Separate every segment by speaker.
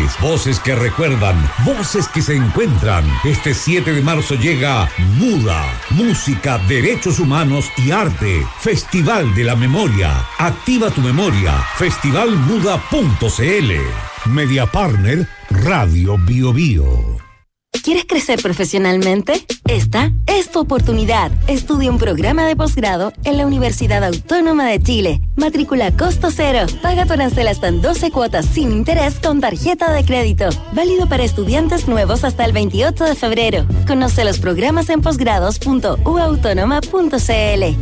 Speaker 1: voces que recuerdan, voces que se encuentran. Este 7 de marzo llega MUDA, Música, Derechos Humanos y Arte. Festival de la Memoria. Activa tu memoria. Festivalmuda.cl. Media Partner, Radio Bio Bio.
Speaker 2: ¿Quieres crecer profesionalmente? Esta es tu oportunidad. Estudia un programa de posgrado en la Universidad Autónoma de Chile. Matrícula costo cero. Paga tu arancel hasta en 12 cuotas sin interés con tarjeta de crédito. Válido para estudiantes nuevos hasta el 28 de febrero. Conoce los programas en posgrados.uautonoma.cl.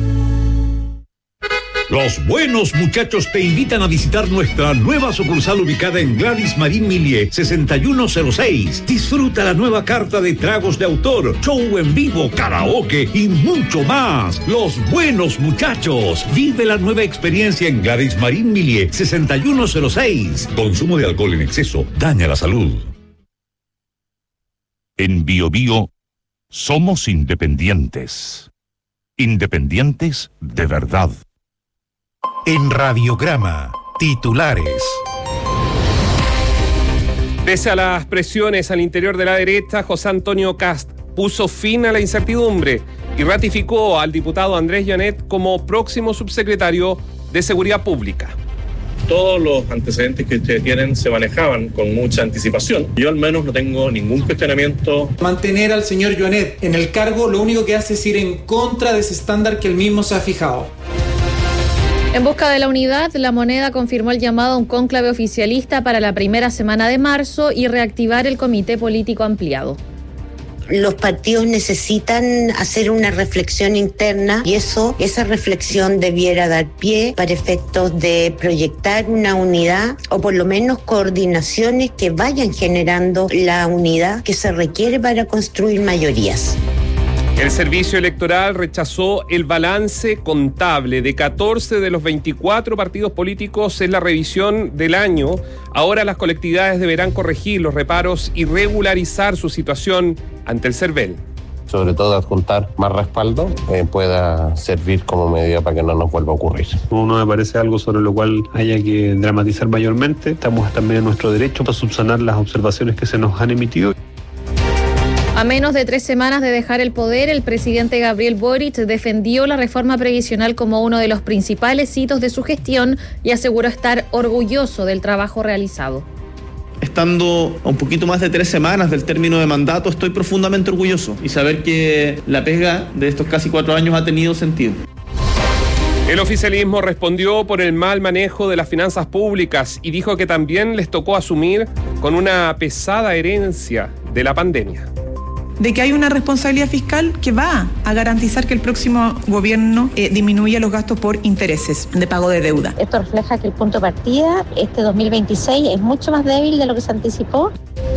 Speaker 1: Los buenos muchachos te invitan a visitar nuestra nueva sucursal ubicada en Gladys Marín Millier, 6106. Disfruta la nueva carta de tragos de autor, show en vivo, karaoke y mucho más. Los buenos muchachos. Vive la nueva experiencia en Gladys Marín Millier, 6106. Consumo de alcohol en exceso daña la salud.
Speaker 3: En Bio Bio somos independientes. Independientes de verdad.
Speaker 4: En Radiograma, titulares.
Speaker 5: Pese a las presiones al interior de la derecha, José Antonio Kast puso fin a la incertidumbre y ratificó al diputado Andrés Llanet como próximo subsecretario de Seguridad Pública.
Speaker 6: Todos los antecedentes que ustedes tienen se manejaban con mucha anticipación. Yo al menos no tengo ningún cuestionamiento.
Speaker 7: Mantener al señor Llanet en el cargo lo único que hace es ir en contra de ese estándar que él mismo se ha fijado.
Speaker 8: En busca de la unidad, La Moneda confirmó el llamado a un cónclave oficialista para la primera semana de marzo y reactivar el comité político ampliado.
Speaker 9: Los partidos necesitan hacer una reflexión interna y esa reflexión debiera dar pie para efectos de proyectar una unidad o por lo menos coordinaciones que vayan generando la unidad que se requiere para construir mayorías.
Speaker 5: El Servicio Electoral rechazó el balance contable de 14 de los 24 partidos políticos en la revisión del año. Ahora las colectividades deberán corregir los reparos y regularizar su situación ante el CERVEL.
Speaker 10: Sobre todo adjuntar más respaldo pueda servir como medida para que no nos vuelva a ocurrir.
Speaker 11: No me parece algo sobre lo cual haya que dramatizar mayormente. Estamos también en nuestro derecho para subsanar las observaciones que se nos han emitido.
Speaker 8: A menos de 3 semanas de dejar el poder, el presidente Gabriel Boric defendió la reforma previsional como uno de los principales hitos de su gestión y aseguró estar orgulloso del trabajo realizado.
Speaker 12: Estando a un poquito más de 3 semanas del término de mandato, estoy profundamente orgulloso y saber que la pega de estos casi 4 años ha tenido sentido.
Speaker 5: El oficialismo respondió por el mal manejo de las finanzas públicas y dijo que también les tocó asumir con una pesada herencia de la pandemia.
Speaker 13: De que hay una responsabilidad fiscal que va a garantizar que el próximo gobierno disminuya los gastos por intereses de pago de deuda.
Speaker 14: Esto refleja que el punto de partida, este 2026, es mucho más débil de lo que se anticipó.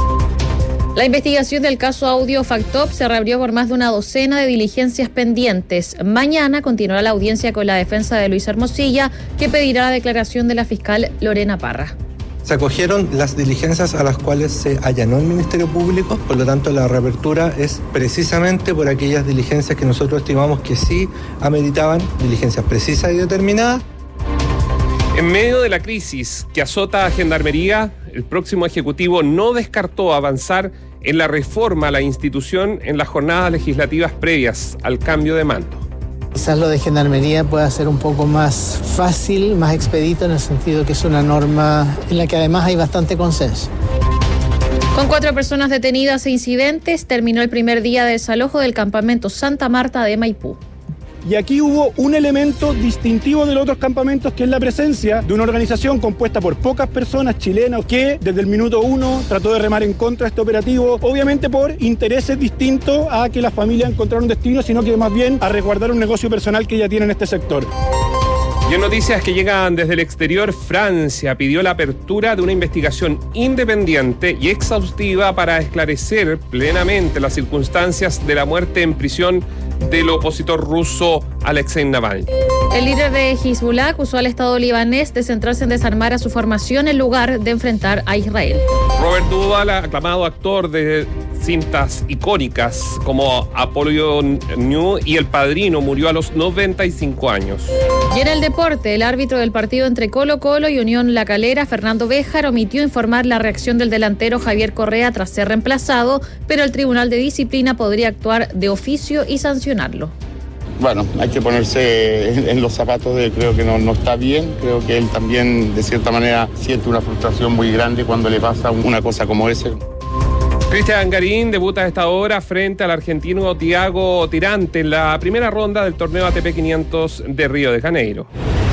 Speaker 8: La investigación del caso Audio Factop se reabrió por más de una docena de diligencias pendientes. Mañana continuará la audiencia con la defensa de Luis Hermosilla, que pedirá la declaración de la fiscal Lorena Parra.
Speaker 15: Se acogieron las diligencias a las cuales se allanó el Ministerio Público, por lo tanto la reapertura es precisamente por aquellas diligencias que nosotros estimamos que sí ameritaban, diligencias precisas y determinadas.
Speaker 5: En medio de la crisis que azota a Gendarmería, el próximo Ejecutivo no descartó avanzar en la reforma a la institución en las jornadas legislativas previas al cambio de mando.
Speaker 16: Quizás lo de Gendarmería pueda ser un poco más fácil, más expedito, en el sentido que es una norma en la que además hay bastante consenso.
Speaker 8: Con 4 personas detenidas e incidentes, terminó el primer día de desalojo del campamento Santa Marta de Maipú.
Speaker 17: Y aquí hubo un elemento distintivo de los otros campamentos, que es la presencia de una organización compuesta por pocas personas chilenas que desde el minuto 1 trató de remar en contra de este operativo, obviamente por intereses distintos a que las familias encontraran un destino, sino que más bien a resguardar un negocio personal que ya tienen en este sector.
Speaker 5: Y en noticias que llegan desde el exterior, Francia pidió la apertura de una investigación independiente y exhaustiva para esclarecer plenamente las circunstancias de la muerte en prisión del opositor ruso Alexei Navalny.
Speaker 8: El líder de Hezbollah acusó al Estado libanés de centrarse en desarmar a su formación en lugar de enfrentar a Israel.
Speaker 5: Robert Duvall, aclamado actor de cintas icónicas como Apollo New y El Padrino. Murió a los 95 años.
Speaker 8: Y en el deporte, el árbitro del partido entre Colo-Colo y Unión La Calera, Fernando Béjar, omitió informar la reacción del delantero Javier Correa tras ser reemplazado, pero el Tribunal de Disciplina podría actuar de oficio y sancionarlo.
Speaker 18: Bueno, hay que ponerse en los zapatos de, creo que no está bien, creo que él también de cierta manera siente una frustración muy grande cuando le pasa una cosa como esa.
Speaker 5: Cristian Garín debuta a esta hora frente al argentino Thiago Tirante en la primera ronda del torneo ATP 500 de Río de Janeiro.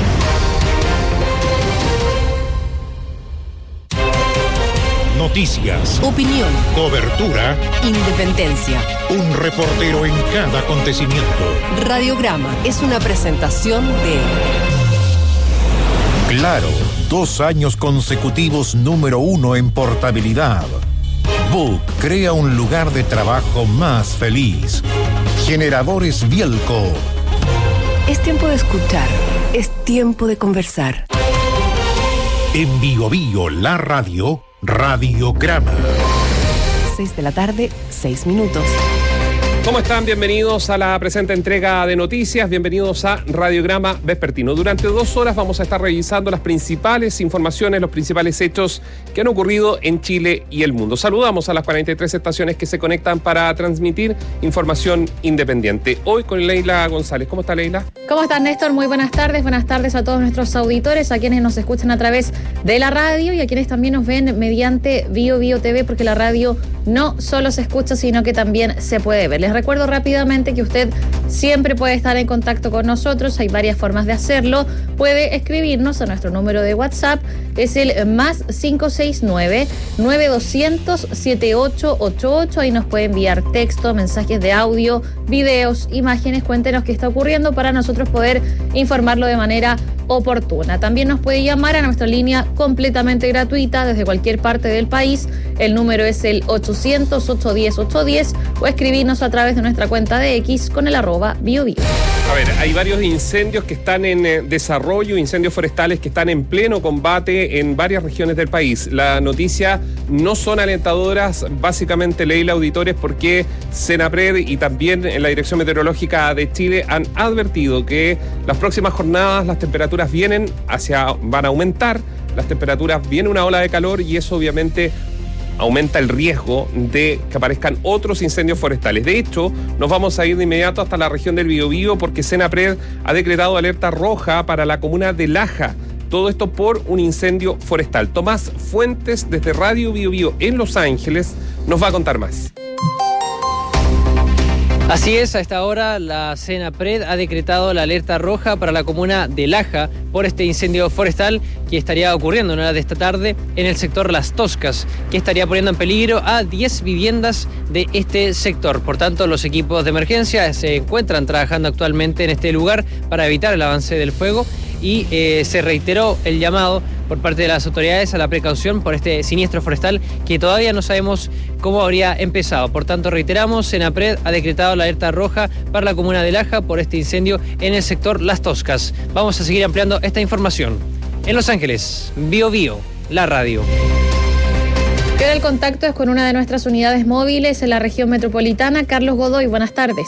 Speaker 4: Noticias,
Speaker 2: opinión,
Speaker 4: cobertura,
Speaker 2: independencia.
Speaker 4: Un reportero en cada acontecimiento.
Speaker 2: Radiograma es una presentación de
Speaker 4: Claro, 2 años consecutivos número 1 en portabilidad. Book crea un lugar de trabajo más feliz. Generadores Bielco.
Speaker 2: Es tiempo de escuchar, es tiempo de conversar.
Speaker 4: En Bio Bio, la radio, Radiograma.
Speaker 2: 6 de la tarde, 6 minutos.
Speaker 5: ¿Cómo están? Bienvenidos a la presente entrega de noticias, bienvenidos a Radiograma Vespertino. Durante 2 horas vamos a estar revisando las principales informaciones, los principales hechos que han ocurrido en Chile y el mundo. Saludamos a las 43 estaciones que se conectan para transmitir información independiente. Hoy con Leila González. ¿Cómo está, Leila?
Speaker 8: ¿Cómo estás, Néstor? Muy buenas tardes a todos nuestros auditores, a quienes nos escuchan a través de la radio y a quienes también nos ven mediante Bio Bio TV, porque la radio no solo se escucha, sino que también se puede ver. Les recuerdo rápidamente que usted siempre puede estar en contacto con nosotros, hay varias formas de hacerlo. Puede escribirnos a nuestro número de WhatsApp, es el +569 9200 7888. Ahí nos puede enviar texto, mensajes de audio, videos, imágenes. Cuéntenos qué está ocurriendo para nosotros poder informarlo de manera oportuna. También nos puede llamar a nuestra línea completamente gratuita desde cualquier parte del país. El número es el 800-810-810 o escribirnos a través de nuestra cuenta de X con el @BioBio.
Speaker 5: A ver, hay varios incendios que están en desarrollo, incendios forestales que están en pleno combate en varias regiones del país. La noticia no son alentadoras, básicamente, Leila, auditores, porque Senapred y también en la Dirección Meteorológica de Chile han advertido que las próximas jornadas las temperaturas van a aumentar, las temperaturas, viene una ola de calor y eso obviamente aumenta el riesgo de que aparezcan otros incendios forestales. De hecho, nos vamos a ir de inmediato hasta la región del Biobío porque Senapred ha decretado alerta roja para la comuna de Laja. Todo esto por un incendio forestal. Tomás Fuentes, desde Radio Biobío en Los Ángeles, nos va a contar más.
Speaker 19: Así es, a esta hora la Senapred ha decretado la alerta roja para la comuna de Laja por este incendio forestal que estaría ocurriendo en horas de esta tarde en el sector Las Toscas, que estaría poniendo en peligro a 10 viviendas de este sector. Por tanto, los equipos de emergencia se encuentran trabajando actualmente en este lugar para evitar el avance del fuego y se reiteró el llamado por parte de las autoridades a la precaución por este siniestro forestal que todavía no sabemos cómo habría empezado. Por tanto, reiteramos, Senapred ha decretado la alerta roja para la comuna de Laja por este incendio en el sector Las Toscas. Vamos a seguir ampliando esta información. En Los Ángeles, Bio Bio, la radio.
Speaker 8: Ahora el contacto es con una de nuestras unidades móviles en la región metropolitana. Carlos Godoy, buenas tardes.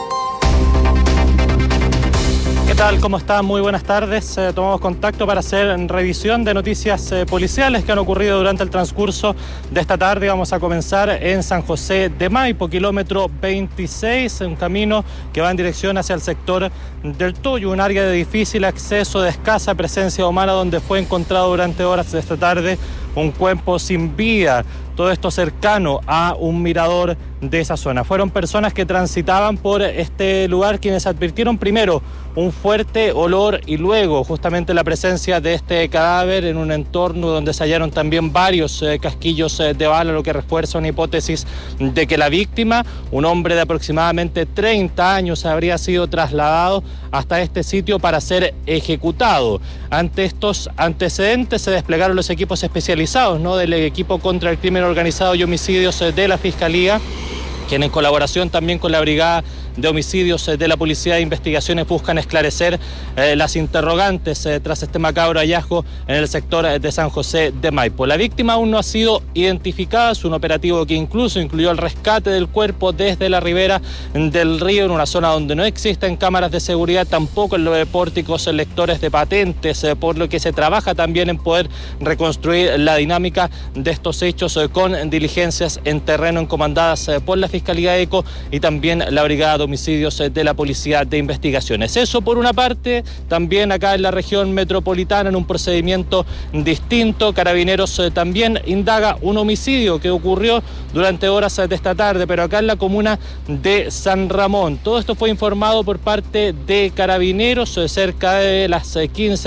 Speaker 20: ¿Qué tal? ¿Cómo están? Muy buenas tardes. Tomamos contacto para hacer revisión de noticias policiales que han ocurrido durante el transcurso de esta tarde. Vamos a comenzar en San José de Maipo, kilómetro 26, un camino que va en dirección hacia el sector del Toyo, un área de difícil acceso, de escasa presencia humana, donde fue encontrado durante horas de esta tarde un cuerpo sin vida. Todo esto cercano a un mirador de esa zona. Fueron personas que transitaban por este lugar quienes advirtieron primero un fuerte olor y luego justamente la presencia de este cadáver en un entorno donde se hallaron también varios casquillos de bala, lo que refuerza una hipótesis de que la víctima, un hombre de aproximadamente 30 años, habría sido trasladado hasta este sitio para ser ejecutado. Ante estos antecedentes se desplegaron los equipos especializados, ¿no?, del equipo contra el crimen organizado y homicidios de la Fiscalía, quien en colaboración también con la Brigada de Homicidios de la Policía de Investigaciones buscan esclarecer las interrogantes tras este macabro hallazgo en el sector de San José de Maipo. La víctima aún no ha sido identificada. Es un operativo que incluso incluyó el rescate del cuerpo desde la ribera del río, en una zona donde no existen cámaras de seguridad, tampoco en los pórticos lectores de patentes, por lo que se trabaja también en poder reconstruir la dinámica de estos hechos con diligencias en terreno comandadas por la Fiscalía ECO y también la Brigada de Homicidios de la Policía de Investigaciones. Eso por una parte. También acá en la región metropolitana, en un procedimiento distinto, Carabineros también indaga un homicidio que ocurrió durante horas de esta tarde, pero acá en la comuna de San Ramón. Todo esto fue informado por parte de Carabineros. Cerca de las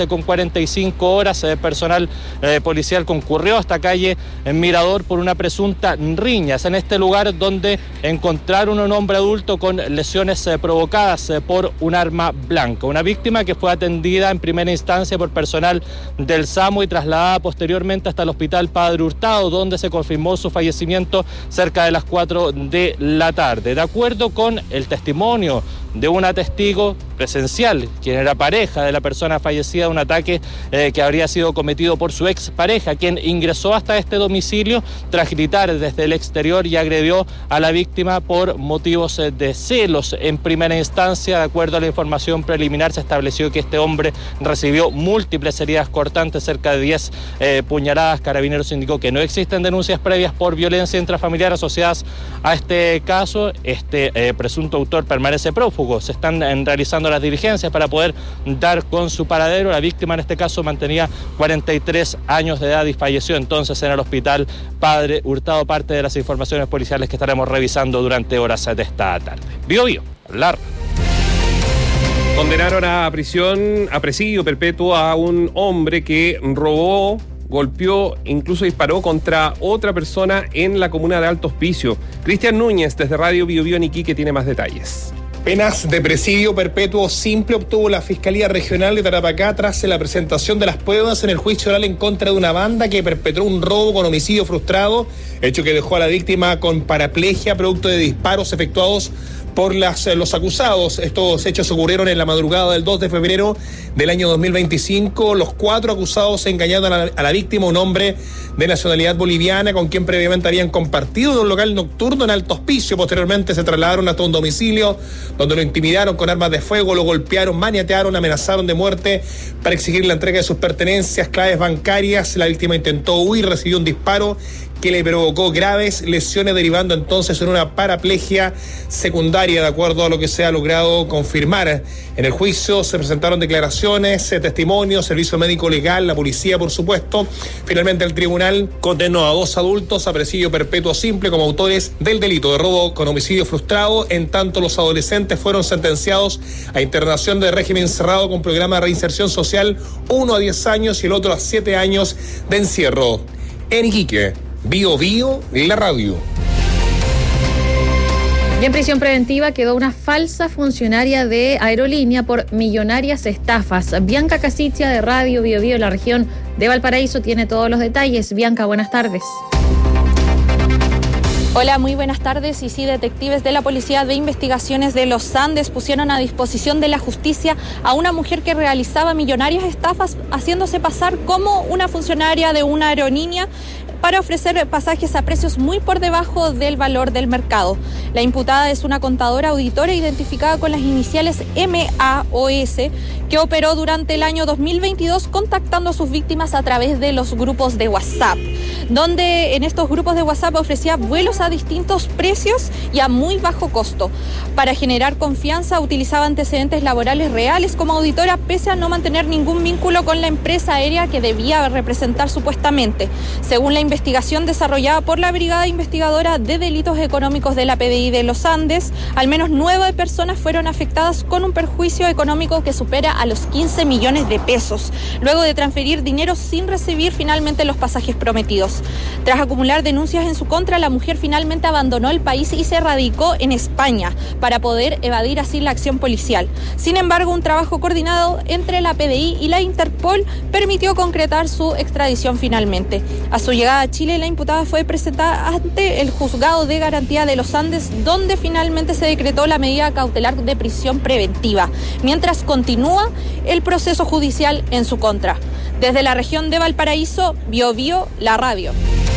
Speaker 20: 15:45 horas, personal policial concurrió a esta calle en Mirador por una presunta riña. Es en este lugar donde encontraron un hombre adulto con lesiones provocadas por un arma blanca. Una víctima que fue atendida en primera instancia por personal del SAMU y trasladada posteriormente hasta el Hospital Padre Hurtado, donde se confirmó su fallecimiento cerca de las 4 de la tarde. De acuerdo con el testimonio de una testigo presencial, quien era pareja de la persona fallecida, un ataque que habría sido cometido por su expareja, quien ingresó hasta este domicilio tras gritar desde el exterior y agredió a la víctima por motivos de celos. En primera instancia, de acuerdo a la información preliminar, se estableció que este hombre recibió múltiples heridas cortantes, cerca de 10 puñaladas. Carabineros indicó que no existen denuncias previas por violencia intrafamiliar asociadas a este caso. Este presunto autor permanece prófugo. Se están realizando las diligencias para poder dar con su paradero. La víctima en este caso mantenía 43 años de edad y falleció entonces en el Hospital Padre Hurtado. Parte de las informaciones policiales que estaremos revisando durante horas de esta tarde. Bio, hablar.
Speaker 5: Condenaron a presidio perpetuo a un hombre que robó, golpeó, incluso disparó contra otra persona en la comuna de Alto Hospicio. Cristian Núñez, desde Radio Bio en Iquique, tiene más detalles.
Speaker 21: Penas de presidio perpetuo simple obtuvo la Fiscalía Regional de Tarapacá tras la presentación de las pruebas en el juicio oral en contra de una banda que perpetró un robo con homicidio frustrado, hecho que dejó a la víctima con paraplegia producto de disparos efectuados por los acusados. Estos hechos ocurrieron en la madrugada del 2 de febrero del año 2025. Los 4 acusados engañaron a la víctima, un hombre de nacionalidad boliviana con quien previamente habían compartido en un local nocturno en Alto Hospicio. Posteriormente se trasladaron hasta un domicilio donde lo intimidaron con armas de fuego, lo golpearon, maniatearon, amenazaron de muerte para exigir la entrega de sus pertenencias, claves bancarias. La víctima intentó huir, recibió un disparo que le provocó graves lesiones, derivando entonces en una paraplegia secundaria, de acuerdo a lo que se ha logrado confirmar. En el juicio se presentaron declaraciones, testimonios, servicio médico legal, la policía, por supuesto. Finalmente el tribunal condenó a 2 adultos a presidio perpetuo simple como autores del delito de robo con homicidio frustrado. En tanto, los adolescentes fueron sentenciados a internación de régimen cerrado con programa de reinserción social, uno a 10 años y el otro a 7 años de encierro. En Iquique, Bio, la radio.
Speaker 8: Y en prisión preventiva quedó una falsa funcionaria de aerolínea por millonarias estafas. Bianca Casitia, de Radio Bio en la región de Valparaíso, tiene todos los detalles. Bianca, buenas tardes.
Speaker 22: Hola, muy buenas tardes. Y sí, detectives de la Policía de Investigaciones de los Andes pusieron a disposición de la justicia a una mujer que realizaba millonarias estafas haciéndose pasar como una funcionaria de una aerolínea para ofrecer pasajes a precios muy por debajo del valor del mercado. La imputada es una contadora auditora identificada con las iniciales MAOS, que operó durante el año 2022 contactando a sus víctimas a través de los grupos de WhatsApp, donde en estos grupos de WhatsApp ofrecía vuelos a distintos precios y a muy bajo costo. Para generar confianza utilizaba antecedentes laborales reales como auditora, pese a no mantener ningún vínculo con la empresa aérea que debía representar supuestamente. Según la investigación desarrollada por la Brigada Investigadora de Delitos Económicos de la PDI de los Andes, al menos 9 personas fueron afectadas con un perjuicio económico que supera a los 15 millones de pesos, luego de transferir dinero sin recibir finalmente los pasajes prometidos. Unidos. Tras acumular denuncias en su contra, la mujer finalmente abandonó el país y se radicó en España para poder evadir así la acción policial. Sin embargo, un trabajo coordinado entre la PDI y la Interpol permitió concretar su extradición finalmente. A su llegada a Chile, la imputada fue presentada ante el Juzgado de Garantía de los Andes, donde finalmente se decretó la medida cautelar de prisión preventiva, mientras continúa el proceso judicial en su contra. Desde la región de Valparaíso, BioBio, la radio.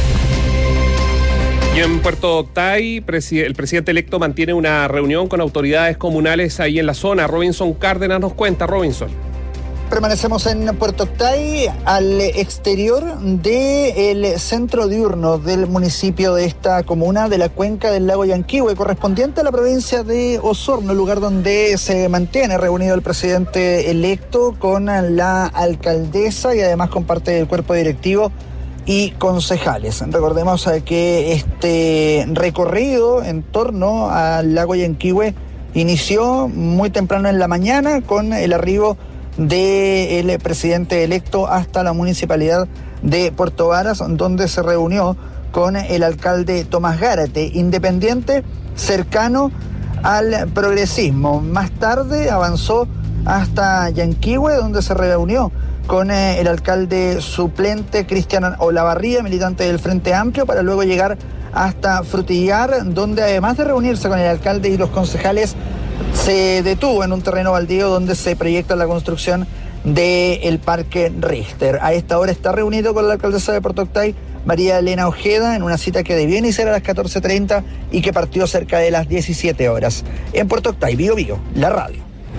Speaker 5: Y en Puerto Octay, el presidente electo mantiene una reunión con autoridades comunales ahí en la zona. Robinson Cárdenas nos cuenta. Robinson.
Speaker 1: Permanecemos en Puerto Octay, al exterior del centro diurno del municipio de esta comuna de la cuenca del lago Yanquihue, correspondiente a la provincia de Osorno, lugar donde se mantiene reunido el presidente electo con la alcaldesa y además con parte del cuerpo directivo y concejales. Recordemos que este recorrido en torno al lago Yanquihue inició muy temprano en la mañana con el arribo del presidente electo hasta la municipalidad de Puerto Varas, donde se reunió con el alcalde Tomás Gárate, independiente cercano al progresismo. Más tarde avanzó hasta Yanquihue, donde se reunió con el alcalde suplente Cristian Olavarría, militante del Frente Amplio, para luego llegar hasta Frutillar, donde además de reunirse con el alcalde y los concejales, se detuvo en un terreno baldío donde se proyecta la construcción del Parque Richter. A esta hora está reunido con la alcaldesa de Puerto Octay, María Elena Ojeda, en una cita que debió iniciar a las 14:30 y que partió cerca de las 17 horas. En Puerto Octay, BioBio, la radio.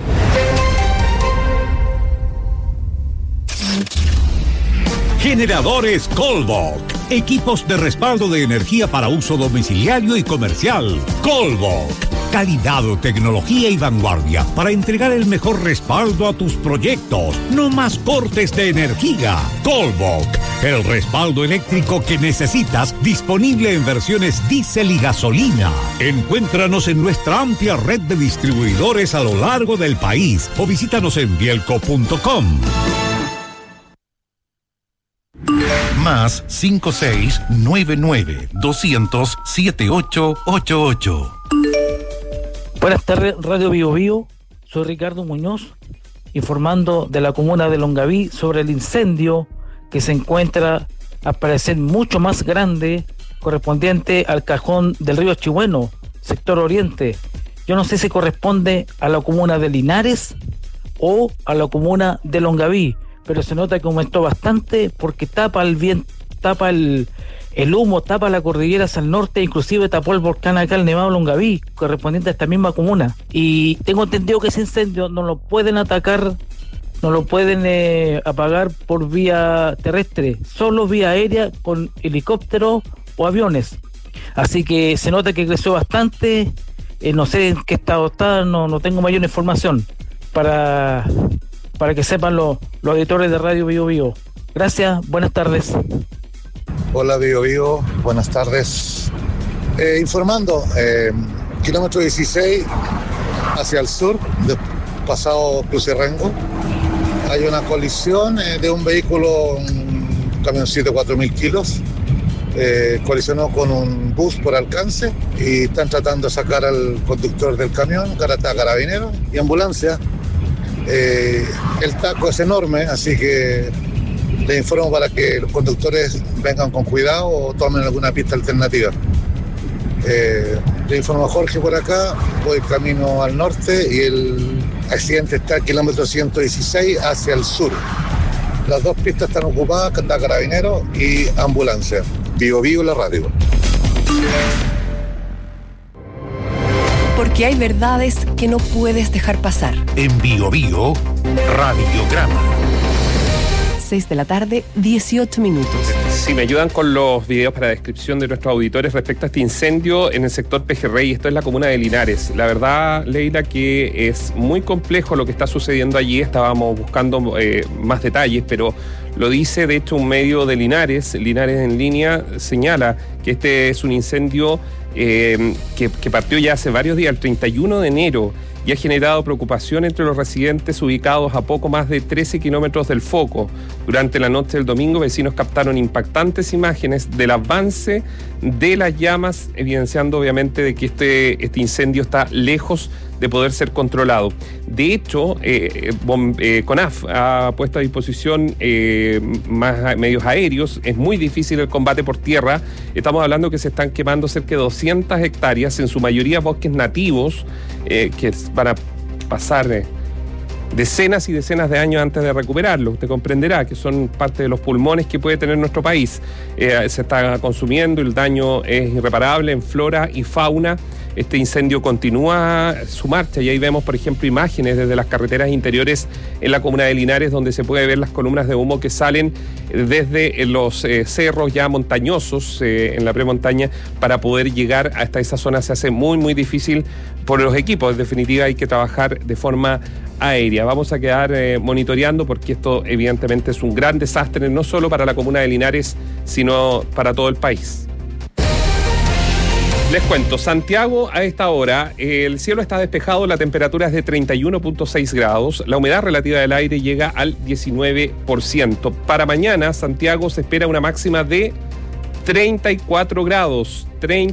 Speaker 3: Generadores Colbok. Equipos de respaldo de energía para uso domiciliario y comercial. Colbok. Calidad, tecnología y vanguardia para entregar el mejor respaldo a tus proyectos. No más cortes de energía. Colbok. El respaldo eléctrico que necesitas, disponible en versiones diésel y gasolina. Encuéntranos en nuestra amplia red de distribuidores a lo largo del país o visítanos en bielco.com.
Speaker 4: Más 5699-200-7888.
Speaker 23: Buenas tardes, Radio BioBio. Soy Ricardo Muñoz, informando de la comuna de Longaví sobre el incendio que se encuentra al parecer mucho más grande, correspondiente al cajón del río Chihueno, sector oriente. Yo no sé si corresponde a la comuna de Linares o a la comuna de Longaví, pero se nota que aumentó bastante porque tapa el viento, tapa el humo, tapa la cordillera hacia el norte, inclusive tapó el volcán acá, el Nevado Longaví, correspondiente a esta misma comuna. Y tengo entendido que ese incendio no lo pueden atacar, no lo pueden apagar por vía terrestre, solo vía aérea con helicópteros o aviones. Así que se nota que creció bastante, no sé en qué estado está, no tengo mayor información para que sepan los auditores de Radio BioBio. Gracias, buenas tardes.
Speaker 24: Hola BioBio, buenas tardes. Informando, kilómetro 16 hacia el sur, pasado Cruce Rengo, hay una colisión de un vehículo, un camioncito de 4.000 kilos, colisionó con un bus por alcance y están tratando de sacar al conductor del camión, carabineros y ambulancia. El taco es enorme, así que les informo para que los conductores vengan con cuidado o tomen alguna pista alternativa. Le informo a Jorge por acá, voy camino al norte y el accidente está al kilómetro 116 hacia el sur. Las dos pistas están ocupadas, está carabinero y ambulancia. BioBio, la radio.
Speaker 25: Porque hay verdades que no puedes dejar pasar.
Speaker 4: En BioBio, radiograma.
Speaker 25: 6 de la tarde, 18 minutos.
Speaker 5: Si me ayudan con los videos para descripción de nuestros auditores respecto a este incendio en el sector Pejerrey, esto es la comuna de Linares. La verdad, Leila, que es muy complejo lo que está sucediendo allí. Estábamos buscando más detalles, pero lo dice de hecho un medio de Linares. Linares en línea señala que este es un incendio que partió ya hace varios días, el 31 de enero, y ha generado preocupación entre los residentes ubicados a poco más de 13 kilómetros del foco. Durante la noche del domingo, vecinos captaron impactantes imágenes del avance de las llamas, evidenciando obviamente de que este incendio está lejos de poder ser controlado. De hecho, CONAF ha puesto a disposición más medios aéreos. Es muy difícil el combate por tierra. Estamos hablando que se están quemando cerca de 200 hectáreas, en su mayoría bosques nativos, que van a pasar decenas y decenas de años antes de recuperarlo. Usted comprenderá que son parte de los pulmones que puede tener nuestro país. Se está consumiendo, el daño es irreparable en flora y fauna. Este incendio continúa su marcha y ahí vemos, por ejemplo, imágenes desde las carreteras interiores en la comuna de Linares, donde se puede ver las columnas de humo que salen desde los cerros ya montañosos en la premontaña para poder llegar hasta esa zona. Se hace muy, muy difícil por los equipos. En definitiva, hay que trabajar de forma aérea. Vamos a quedar monitoreando porque esto evidentemente es un gran desastre, no solo para la comuna de Linares, sino para todo el país. Les cuento, Santiago a esta hora, el cielo está despejado, la temperatura es de 31.6 grados, la humedad relativa del aire llega al 19%. Para mañana, Santiago se espera una máxima de 34 grados.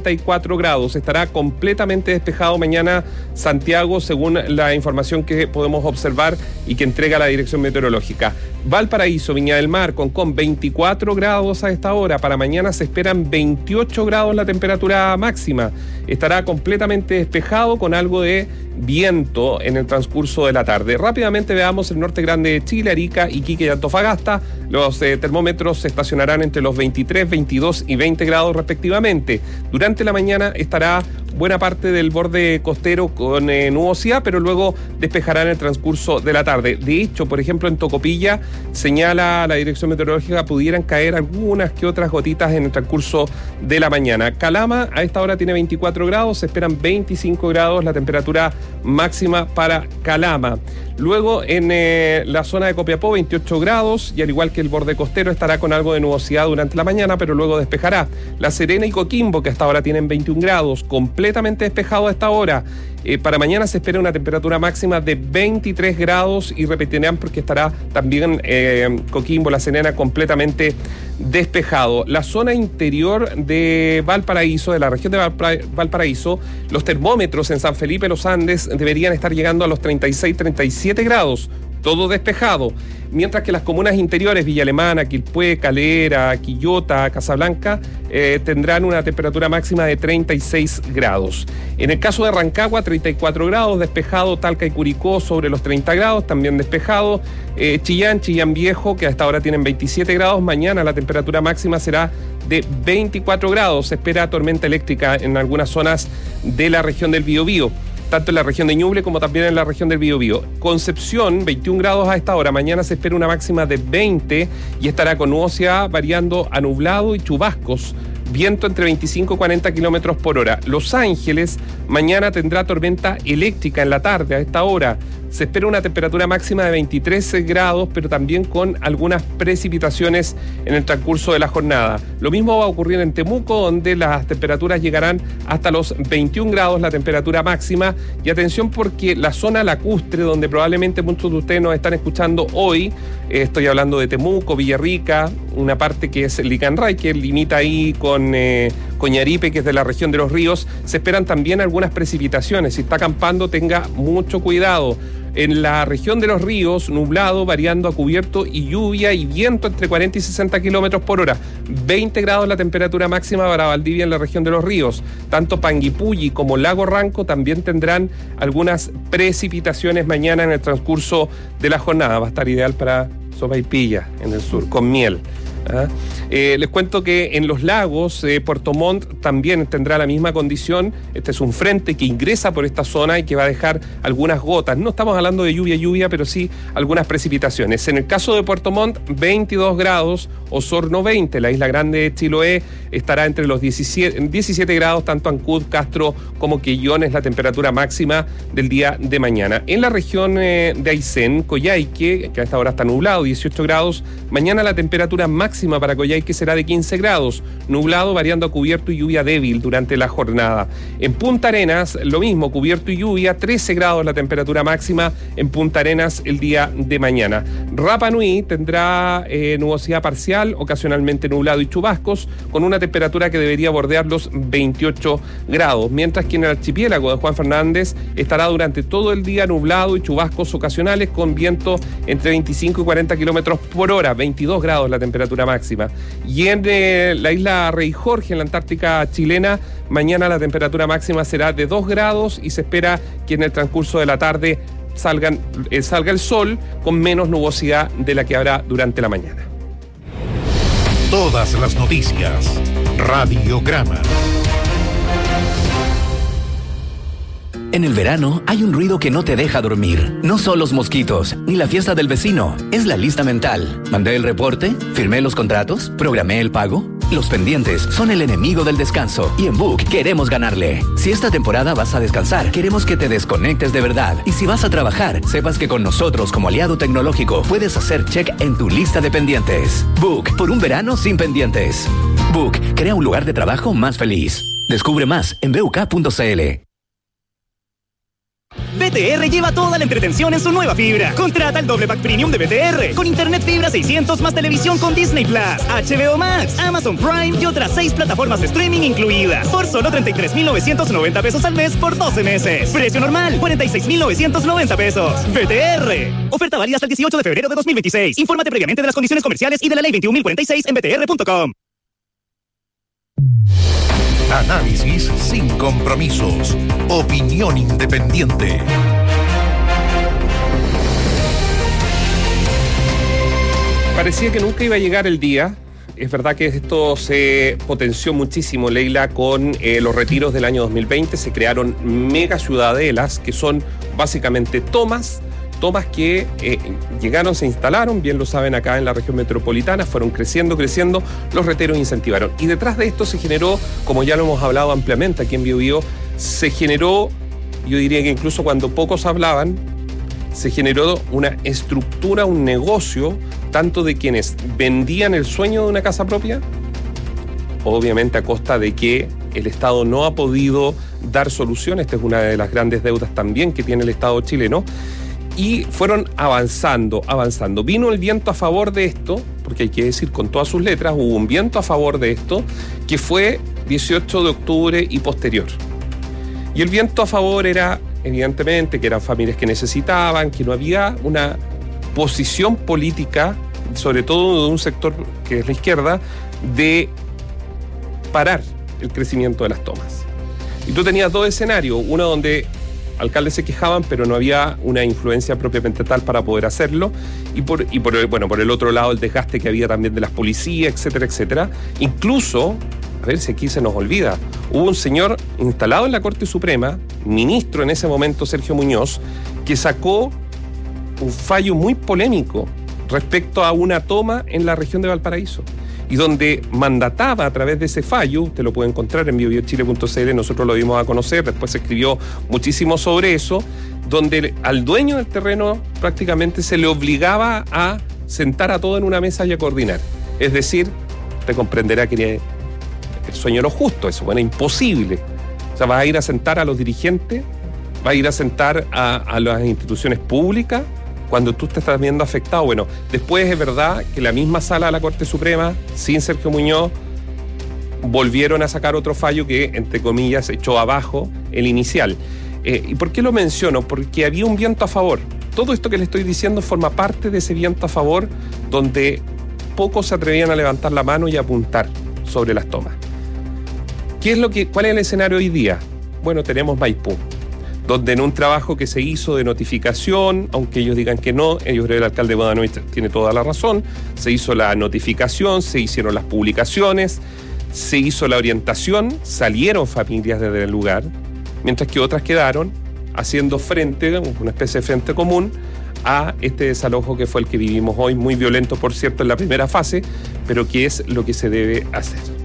Speaker 5: 34 grados. Estará completamente despejado mañana Santiago, según la información que podemos observar y que entrega la Dirección Meteorológica. Valparaíso, Viña del Mar, Concón, 24 grados a esta hora. Para mañana se esperan 28 grados la temperatura máxima. Estará completamente despejado con algo de viento en el transcurso de la tarde. Rápidamente veamos el norte grande de Chile, Arica, Iquique y Antofagasta. Los termómetros se estacionarán entre los 23, 22 y 20 grados respectivamente. Durante la mañana estará buena parte del borde costero con nubosidad, pero luego despejará en el transcurso de la tarde. De hecho, por ejemplo, en Tocopilla, señala la Dirección Meteorológica, pudieran caer algunas que otras gotitas en el transcurso de la mañana. Calama a esta hora tiene 24 grados, se esperan 25 grados la temperatura máxima para Calama. Luego en la zona de Copiapó, 28 grados, y al igual que el borde costero estará con algo de nubosidad durante la mañana, pero luego despejará. La Serena y Coquimbo, que hasta ahora tienen 21 grados, completamente despejado a esta hora. Para mañana se espera una temperatura máxima de 23 grados y repetirán porque estará también Coquimbo, La Serena completamente despejado. La zona interior de Valparaíso, de la región de Valparaíso, los termómetros en San Felipe Los Andes deberían estar llegando a los 36, 37 grados. Todo despejado, mientras que las comunas interiores, Villa Alemana, Quilpué, Calera, Quillota, Casablanca, tendrán una temperatura máxima de 36 grados. En el caso de Rancagua, 34 grados, despejado. Talca y Curicó sobre los 30 grados, también despejado. Chillán Viejo, que hasta ahora tienen 27 grados, mañana la temperatura máxima será de 24 grados. Se espera tormenta eléctrica en algunas zonas de la región del Biobío, tanto en la región de Ñuble como también en la región del Biobío. Concepción, 21 grados a esta hora. Mañana se espera una máxima de 20 y estará con nubosidad variando a nublado y chubascos. Viento entre 25 y 40 kilómetros por hora. Los Ángeles, mañana tendrá tormenta eléctrica en la tarde a esta hora. Se espera una temperatura máxima de 23 grados, pero también con algunas precipitaciones en el transcurso de la jornada. Lo mismo va a ocurrir en Temuco, donde las temperaturas llegarán hasta los 21 grados, la temperatura máxima. Y atención porque la zona lacustre, donde probablemente muchos de ustedes nos están escuchando hoy, estoy hablando de Temuco, Villarrica, una parte que es Licanray, que limita ahí con Coñaripe, que es de la región de los ríos, se esperan también algunas precipitaciones. Si está acampando, tenga mucho cuidado. En la región de los ríos, nublado, variando a cubierto y lluvia y viento entre 40 y 60 kilómetros por hora. 20 grados la temperatura máxima para Valdivia en la región de los ríos. Tanto Panguipulli como Lago Ranco también tendrán algunas precipitaciones mañana en el transcurso de la jornada. Va a estar ideal para sopaipilla en el sur, con miel. Les cuento que en los lagos, Puerto Montt también tendrá la misma condición. Este es un frente que ingresa por esta zona y que va a dejar algunas gotas. No estamos hablando de lluvia, pero sí algunas precipitaciones. En el caso de Puerto Montt, 22 grados, Osorno 20. La Isla Grande de Chiloé estará entre los 17 grados, tanto Ancud, Castro como Quillón es la temperatura máxima del día de mañana. En la región de Aysén, Coyhaique, que a esta hora está nublado, 18 grados. Mañana la temperatura máxima máxima para Coyhaique será de 15 grados, nublado variando a cubierto y lluvia débil durante la jornada. En Punta Arenas, lo mismo, cubierto y lluvia, 13 grados la temperatura máxima en Punta Arenas el día de mañana. Rapa Nui tendrá nubosidad parcial, ocasionalmente nublado y chubascos, con una temperatura que debería bordear los 28 grados, mientras que en el archipiélago de Juan Fernández estará durante todo el día nublado y chubascos ocasionales con viento entre 25 y 40 kilómetros por hora, 22 grados la temperatura máxima. Y en la isla Rey Jorge, en la Antártica chilena, mañana la temperatura máxima será de 2 grados y se espera que en el transcurso de la tarde salga el sol con menos nubosidad de la que habrá durante la mañana.
Speaker 4: Todas las noticias. Radiograma.
Speaker 6: En el verano hay un ruido que no te deja dormir. No son los mosquitos, ni la fiesta del vecino. Es la lista mental. Mandé el reporte, firmé los contratos, programé el pago. Los pendientes son el enemigo del descanso y en Book queremos ganarle. Si esta temporada vas a descansar, queremos que te desconectes de verdad. Y si vas a trabajar, sepas que con nosotros como aliado tecnológico puedes hacer check en tu lista de pendientes. Book, por un verano sin pendientes. Book, crea un lugar de trabajo más feliz. Descubre más en buk.cl.
Speaker 7: BTR lleva toda la entretención en su nueva fibra. Contrata el doble pack premium de BTR con internet fibra 600 más televisión con Disney Plus, HBO Max, Amazon Prime y otras 6 plataformas de streaming incluidas por solo 33,990 pesos al mes por 12 meses. Precio normal 46,990 pesos. BTR. Oferta válida hasta el 18 de febrero de 2026. Infórmate previamente de las condiciones comerciales y de la ley 21.046 en btr.com.
Speaker 4: Análisis sin compromisos. Opinión independiente.
Speaker 5: Parecía que nunca iba a llegar el día. Es verdad que esto se potenció muchísimo, Leila, con los retiros del año 2020. Se crearon mega ciudadelas, que son básicamente tomas que llegaron, se instalaron, bien lo saben acá en la región metropolitana, fueron creciendo, los reteros incentivaron. Y detrás de esto se generó, como ya lo hemos hablado ampliamente aquí en Bio Bio, se generó, yo diría que incluso cuando pocos hablaban, se generó una estructura, un negocio, tanto de quienes vendían el sueño de una casa propia, obviamente a costa de que el Estado no ha podido dar solución. Esta es una de las grandes deudas también que tiene el Estado chileno. Y fueron avanzando. Vino el viento a favor de esto, porque hay que decir con todas sus letras, hubo un viento a favor de esto, que fue 18 de octubre y posterior. Y el viento a favor era, evidentemente, que eran familias que necesitaban, que no había una posición política, sobre todo de un sector que es la izquierda, de parar el crecimiento de las tomas. Y tú tenías dos escenarios, uno donde alcaldes se quejaban, pero no había una influencia propiamente tal para poder hacerlo, y por el otro lado el desgaste que había también de las policías, etcétera, etcétera. Incluso, a ver si aquí se nos olvida, hubo un señor instalado en la Corte Suprema, ministro en ese momento, Sergio Muñoz, que sacó un fallo muy polémico respecto a una toma en la región de Valparaíso, y donde mandataba a través de ese fallo, usted lo puede encontrar en biobiochile.cl, nosotros lo dimos a conocer, después se escribió muchísimo sobre eso, donde al dueño del terreno prácticamente se le obligaba a sentar a todo en una mesa y a coordinar. Es decir, usted comprenderá que el sueño no es justo, eso era imposible. O sea, va a ir a sentar a los dirigentes, va a ir a sentar a las instituciones públicas, cuando tú te estás viendo afectado. Bueno, después es verdad que la misma sala de la Corte Suprema, sin Sergio Muñoz, volvieron a sacar otro fallo que, entre comillas, echó abajo el inicial. ¿Y por qué lo menciono? Porque había un viento a favor. Todo esto que le estoy diciendo forma parte de ese viento a favor, donde pocos se atrevían a levantar la mano y a apuntar sobre las tomas. ¿Cuál es el escenario hoy día? Bueno, tenemos Maipú, donde en un trabajo que se hizo de notificación, aunque ellos digan que no, el alcalde Boudanoy tiene toda la razón, se hizo la notificación, se hicieron las publicaciones, se hizo la orientación, salieron familias desde el lugar, mientras que otras quedaron haciendo frente, una especie de frente común, a este desalojo que fue el que vivimos hoy, muy violento por cierto en la primera fase, pero que es lo que se debe hacer.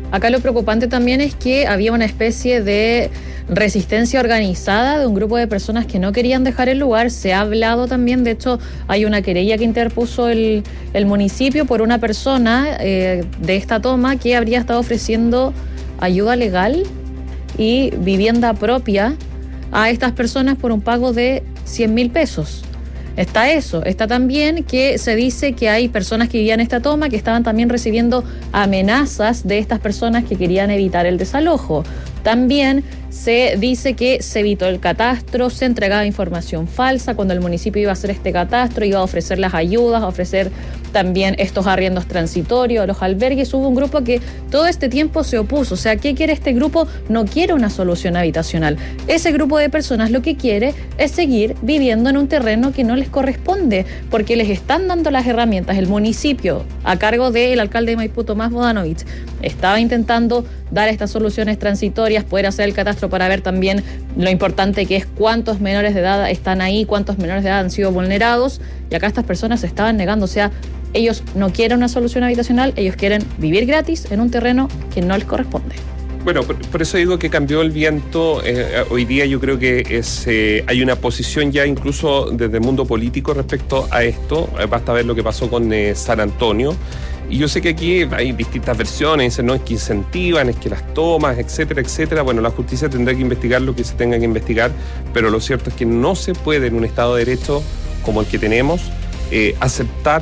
Speaker 8: Acá lo preocupante también es que había una especie de resistencia organizada de un grupo de personas que no querían dejar el lugar. Se ha hablado también, de hecho, hay una querella que interpuso el municipio por una persona de esta toma que habría estado ofreciendo ayuda legal y vivienda propia a estas personas por un pago de 100.000 pesos. Está eso, está también que se dice que hay personas que vivían en esta toma que estaban también recibiendo amenazas de estas personas que querían evitar el desalojo. También se dice que se evitó el catastro, se entregaba información falsa cuando el municipio iba a hacer este catastro, iba a ofrecer las ayudas, a ofrecer también estos arriendos transitorios, los albergues. Hubo un grupo que todo este tiempo se opuso. O sea, ¿qué quiere este grupo? No quiere una solución habitacional. Ese grupo de personas lo que quiere es seguir viviendo en un terreno que no les corresponde, porque les están dando las herramientas. El municipio, a cargo del alcalde de Maipú, Tomás Bodanovich, estaba intentando dar estas soluciones transitorias, poder hacer el catastro para ver también lo importante que es cuántos menores de edad están ahí, cuántos menores de edad han sido vulnerados, y acá estas personas se estaban negando. O sea, ellos no quieren una solución habitacional, ellos quieren vivir gratis en un terreno que no les corresponde.
Speaker 5: Bueno, por eso digo que cambió el viento. Hoy día yo creo que hay una posición ya incluso desde el mundo político respecto a esto. Basta ver lo que pasó con San Antonio. Y yo sé que aquí hay distintas versiones, dicen, no, es que incentivan, es que las tomas, etcétera, etcétera. Bueno, la justicia tendrá que investigar lo que se tenga que investigar, pero lo cierto es que no se puede en un Estado de Derecho como el que tenemos aceptar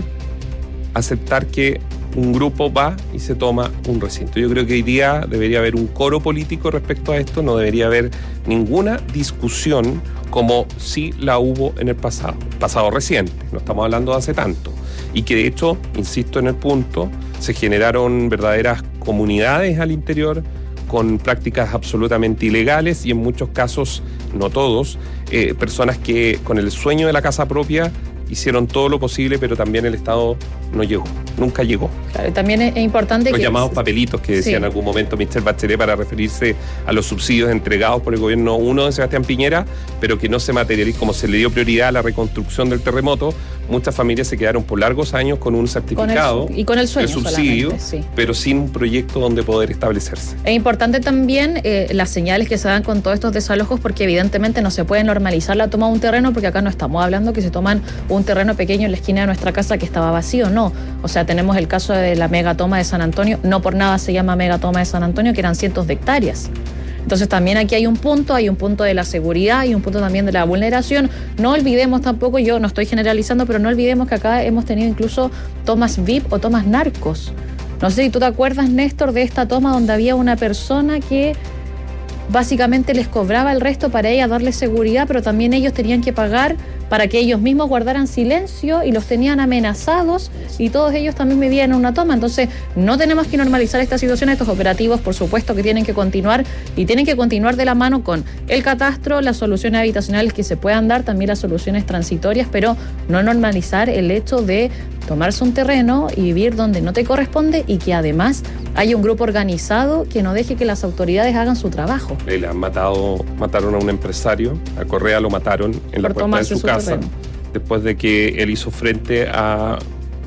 Speaker 5: que un grupo va y se toma un recinto. Yo creo que hoy día debería haber un coro político respecto a esto, no debería haber ninguna discusión como sí la hubo en el pasado reciente, no estamos hablando de hace tanto. Y que de hecho, insisto en el punto, se generaron verdaderas comunidades al interior con prácticas absolutamente ilegales y en muchos casos, no todos, personas que con el sueño de la casa propia hicieron todo lo posible, pero también el Estado no llegó, nunca llegó.
Speaker 8: Claro, y también es importante
Speaker 5: los llamados papelitos que decía en algún momento Michelle Bachelet para referirse a los subsidios entregados por el gobierno 1 de Sebastián Piñera, pero que no se materializó, como se le dio prioridad a la reconstrucción del terremoto, muchas familias se quedaron por largos años con un certificado
Speaker 8: y con el sueño
Speaker 5: de subsidio, pero sin un proyecto donde poder establecerse.
Speaker 8: Es importante también las señales que se dan con todos estos desalojos, porque evidentemente no se puede normalizar la toma de un terreno, porque acá no estamos hablando que se toman un terreno pequeño en la esquina de nuestra casa que estaba vacío, no. O sea, tenemos el caso de la megatoma de San Antonio, no por nada se llama megatoma de San Antonio, que eran cientos de hectáreas. Entonces también aquí hay un punto de la seguridad y un punto también de la vulneración. No olvidemos tampoco, yo no estoy generalizando, pero no olvidemos que acá hemos tenido incluso tomas VIP o tomas narcos. No sé si tú te acuerdas, Néstor, de esta toma donde había una persona que básicamente les cobraba el resto para ella darles seguridad, pero también ellos tenían que pagar para que ellos mismos guardaran silencio y los tenían amenazados, y todos ellos también vivían en una toma. Entonces no tenemos que normalizar esta situación. Estos operativos por supuesto que tienen que continuar, y tienen que continuar de la mano con el catastro, las soluciones habitacionales que se puedan dar, también las soluciones transitorias, pero no normalizar el hecho de tomarse un terreno y vivir donde no te corresponde, y que además haya un grupo organizado que no deje que las autoridades hagan su trabajo.
Speaker 5: Mataron a un empresario, a Correa lo mataron en la puerta de su casa, después de que él hizo frente a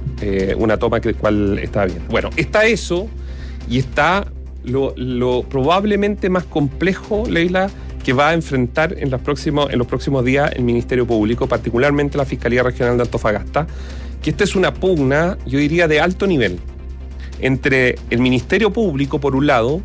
Speaker 5: una toma que cual estaba bien. Bueno, está eso, y está lo probablemente más complejo, Leila, que va a enfrentar en los próximos días el Ministerio Público, particularmente la Fiscalía Regional de Antofagasta, que esta es una pugna, yo diría, de alto nivel, entre el Ministerio Público, por un lado,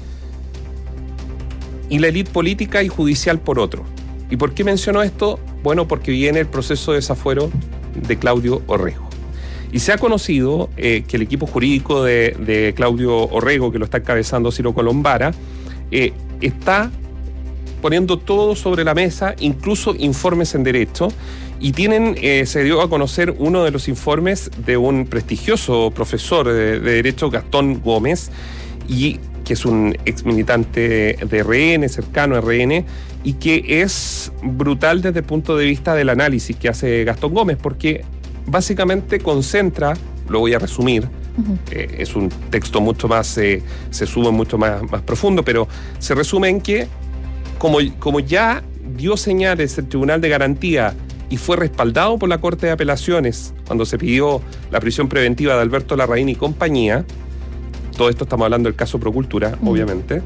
Speaker 5: y la élite política y judicial, por otro. ¿Y por qué menciono esto? Bueno, porque viene el proceso de desafuero de Claudio Orrego. Y se ha conocido que el equipo jurídico de Claudio Orrego, que lo está encabezando Ciro Colombara, está poniendo todo sobre la mesa, incluso informes en derecho, y se dio a conocer uno de los informes de un prestigioso profesor de derecho, Gastón Gómez, y que es un ex militante de RN, cercano a RN, y que es brutal desde el punto de vista del análisis que hace Gastón Gómez, porque básicamente concentra, lo voy a resumir, es un texto mucho más, se sube mucho más profundo, pero se resume en que, como ya dio señales el Tribunal de Garantía y fue respaldado por la Corte de Apelaciones cuando se pidió la prisión preventiva de Alberto Larraín y compañía, todo esto estamos hablando del caso Procultura, obviamente,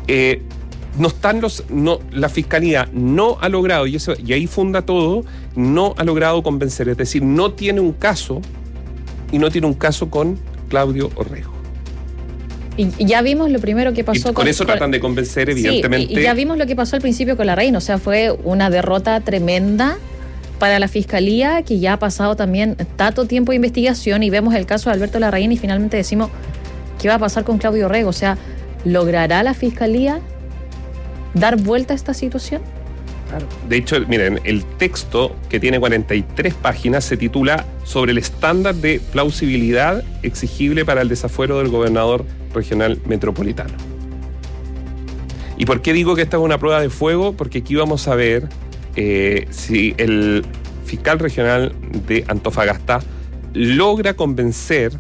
Speaker 5: la Fiscalía no ha logrado, y ahí funda todo, no ha logrado convencer, es decir, no tiene un caso, y no tiene un caso con Claudio Orrego.
Speaker 8: Y ya vimos lo primero que pasó
Speaker 5: con eso tratan de convencer, evidentemente.
Speaker 8: Sí, y ya vimos lo que pasó al principio con Larraín, o sea, fue una derrota tremenda para la Fiscalía, que ya ha pasado también tanto tiempo de investigación, y vemos el caso de Alberto Larraín y finalmente decimos, ¿qué va a pasar con Claudio Orrego? O sea, ¿logrará la Fiscalía dar vuelta a esta situación?
Speaker 5: Claro. De hecho, miren, el texto, que tiene 43 páginas, se titula Sobre el estándar de plausibilidad exigible para el desafuero del gobernador regional metropolitano. ¿Y por qué digo que esta es una prueba de fuego? Porque aquí vamos a ver si el fiscal regional de Antofagasta logra convencer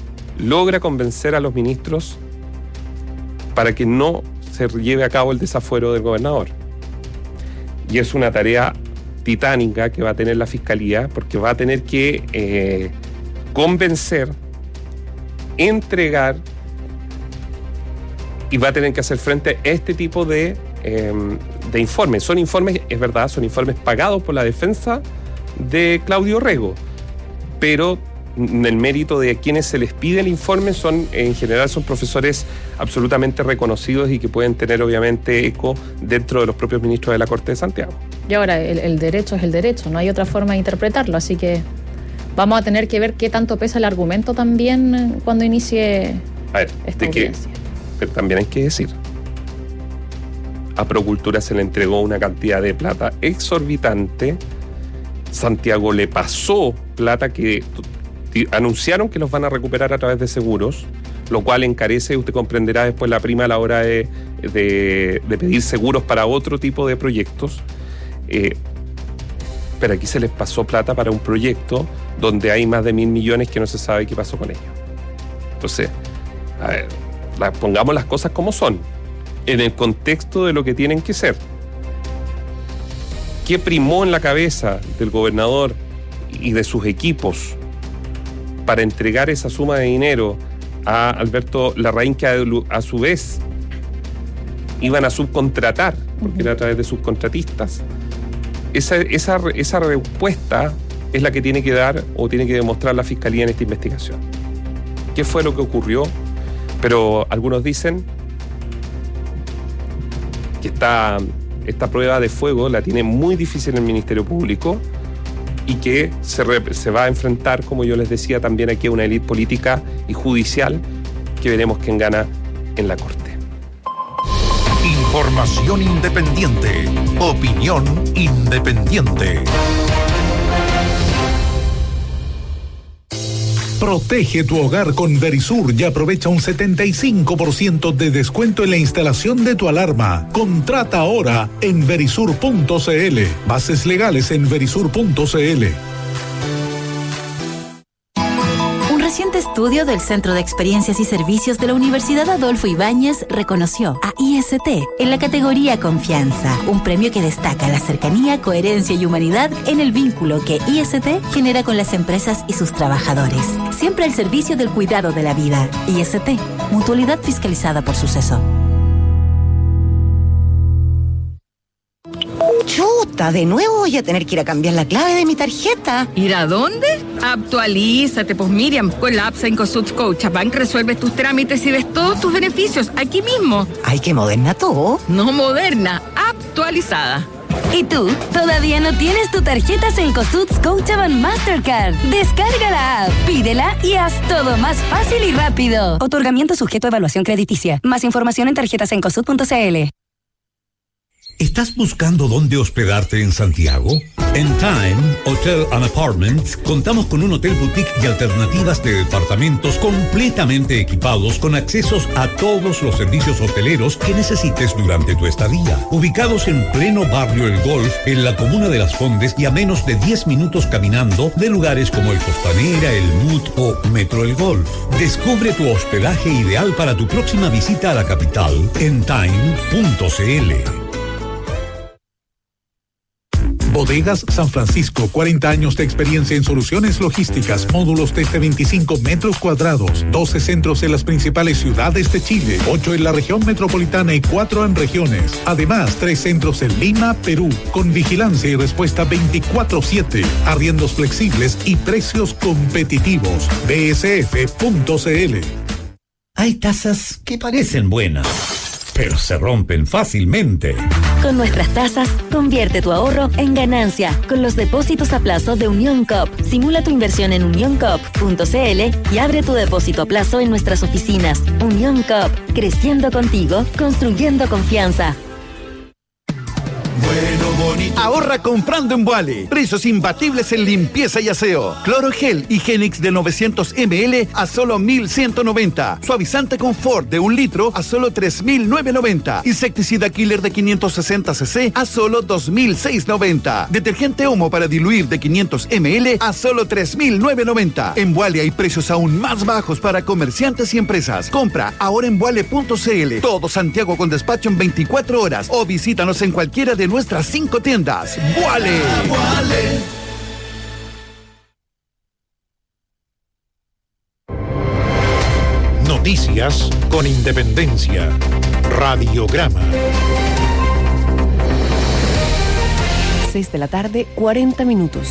Speaker 5: a los ministros para que no se lleve a cabo el desafuero del gobernador. Y es una tarea titánica que va a tener la Fiscalía, porque va a tener que convencer, entregar, y va a tener que hacer frente a este tipo de informes. Son informes, es verdad, son informes pagados por la defensa de Claudio Orrego, pero el mérito de quienes se les pide el informe en general son profesores absolutamente reconocidos y que pueden tener obviamente eco dentro de los propios ministros de la Corte de Santiago.
Speaker 8: Y ahora el derecho es el derecho, no hay otra forma de interpretarlo, así que vamos a tener que ver qué tanto pesa el argumento también cuando inicie esta audiencia.
Speaker 5: Pero también hay que decir, a Procultura se le entregó una cantidad de plata exorbitante, Santiago le pasó plata que anunciaron que los van a recuperar a través de seguros, lo cual encarece, usted comprenderá después la prima a la hora de pedir seguros para otro tipo de proyectos. Pero aquí se les pasó plata para un proyecto donde hay más de 1.000 millones que no se sabe qué pasó con ellos. Entonces, a ver, pongamos las cosas como son, en el contexto de lo que tienen que ser. ¿Qué primó en la cabeza del gobernador y de sus equipos para entregar esa suma de dinero a Alberto Larraín, que a su vez iban a subcontratar, porque era a través de subcontratistas? Esa respuesta es la que tiene que dar o tiene que demostrar la Fiscalía en esta investigación. ¿Qué fue lo que ocurrió? Pero algunos dicen que esta prueba de fuego la tiene muy difícil el Ministerio Público y que se va a enfrentar, como yo les decía, también aquí a una élite política y judicial que veremos quién gana en la Corte.
Speaker 4: Información independiente. Opinión independiente.
Speaker 3: Protege tu hogar con Verisur y aprovecha un 75% de descuento en la instalación de tu alarma. Contrata ahora en verisur.cl. Bases legales en verisur.cl.
Speaker 2: Un reciente estudio del Centro de Experiencias y Servicios de la Universidad Adolfo Ibáñez reconoció a IST en la categoría Confianza, un premio que destaca la cercanía, coherencia y humanidad en el vínculo que IST genera con las empresas y sus trabajadores. Siempre al servicio del cuidado de la vida. IST, mutualidad fiscalizada por Suceso.
Speaker 9: Chuta, de nuevo voy a tener que ir a cambiar la clave de mi tarjeta.
Speaker 10: ¿Ir a dónde? Actualízate, pues Miriam. Con la app Cencosud Scotiabank resuelves tus trámites y ves todos tus beneficios aquí mismo.
Speaker 9: Ay, qué moderna todo.
Speaker 10: No moderna, actualizada.
Speaker 2: ¿Y tú? ¿Todavía no tienes tu tarjeta Cencosud Scotiabank Mastercard? Descarga la app, pídela y haz todo más fácil y rápido. Otorgamiento sujeto a evaluación crediticia. Más información en tarjetacencosud.cl.
Speaker 3: ¿Estás buscando dónde hospedarte en Santiago? En Time Hotel and Apartments contamos con un hotel boutique y alternativas de departamentos completamente equipados con accesos a todos los servicios hoteleros que necesites durante tu estadía. Ubicados en pleno barrio El Golf, en la comuna de Las Condes y a menos de 10 minutos caminando de lugares como el Costanera, el MUT o Metro El Golf. Descubre tu hospedaje ideal para tu próxima visita a la capital en time.cl. Bodegas San Francisco, 40 años de experiencia en soluciones logísticas, módulos desde 25 metros cuadrados, 12 centros en las principales ciudades de Chile, 8 en la región metropolitana y 4 en regiones. Además, 3 centros en Lima, Perú, con vigilancia y respuesta 24/7, arriendos flexibles y precios competitivos. bsf.cl.
Speaker 11: Hay tasas que parecen buenas, pero se rompen fácilmente.
Speaker 2: Con nuestras tasas, convierte tu ahorro en ganancia con los depósitos a plazo de Unión Coop. Simula tu inversión en unioncoop.cl y abre tu depósito a plazo en nuestras oficinas. Unión Coop, creciendo contigo, construyendo confianza.
Speaker 12: Ahorra comprando en Vuale. Precios imbatibles en limpieza y aseo. Cloro Gel Higienix de 900 ml a solo 1.190. Suavizante Confort de 1 litro a solo 3.990. Insecticida Killer de 560 cc a solo 2.690. Detergente Omo para diluir de 500 ml a solo 3.990. En Vuale hay precios aún más bajos para comerciantes y empresas. Compra ahora en vuale.cl. Todo Santiago con despacho en 24 horas o visítanos en cualquiera de nuestras 5 tiendas. ¡Vuale!
Speaker 4: Noticias con independencia. Radiograma.
Speaker 25: 6 de la tarde, 40 minutos.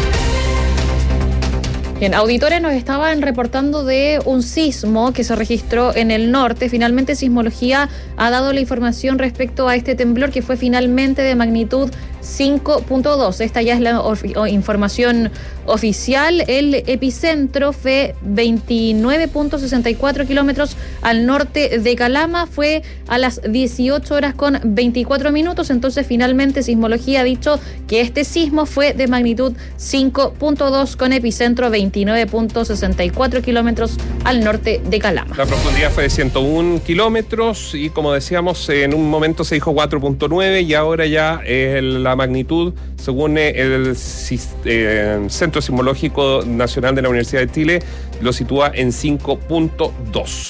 Speaker 8: Bien, auditores nos estaban reportando de un sismo que se registró en el norte. Finalmente Sismología ha dado la información respecto a este temblor que fue finalmente de magnitud 5.2. Esta ya es la información oficial. El epicentro fue 29.64 kilómetros al norte de Calama. Fue a las 18 horas con 24 minutos. Entonces finalmente Sismología ha dicho que este sismo fue de magnitud 5.2 con epicentro 29.64 kilómetros al norte de Calama.
Speaker 5: La profundidad fue de 101 kilómetros y como decíamos, en un momento se dijo 4.9 y ahora ya la magnitud, según el Centro Sismológico Nacional de la Universidad de Chile, lo sitúa en 5.2.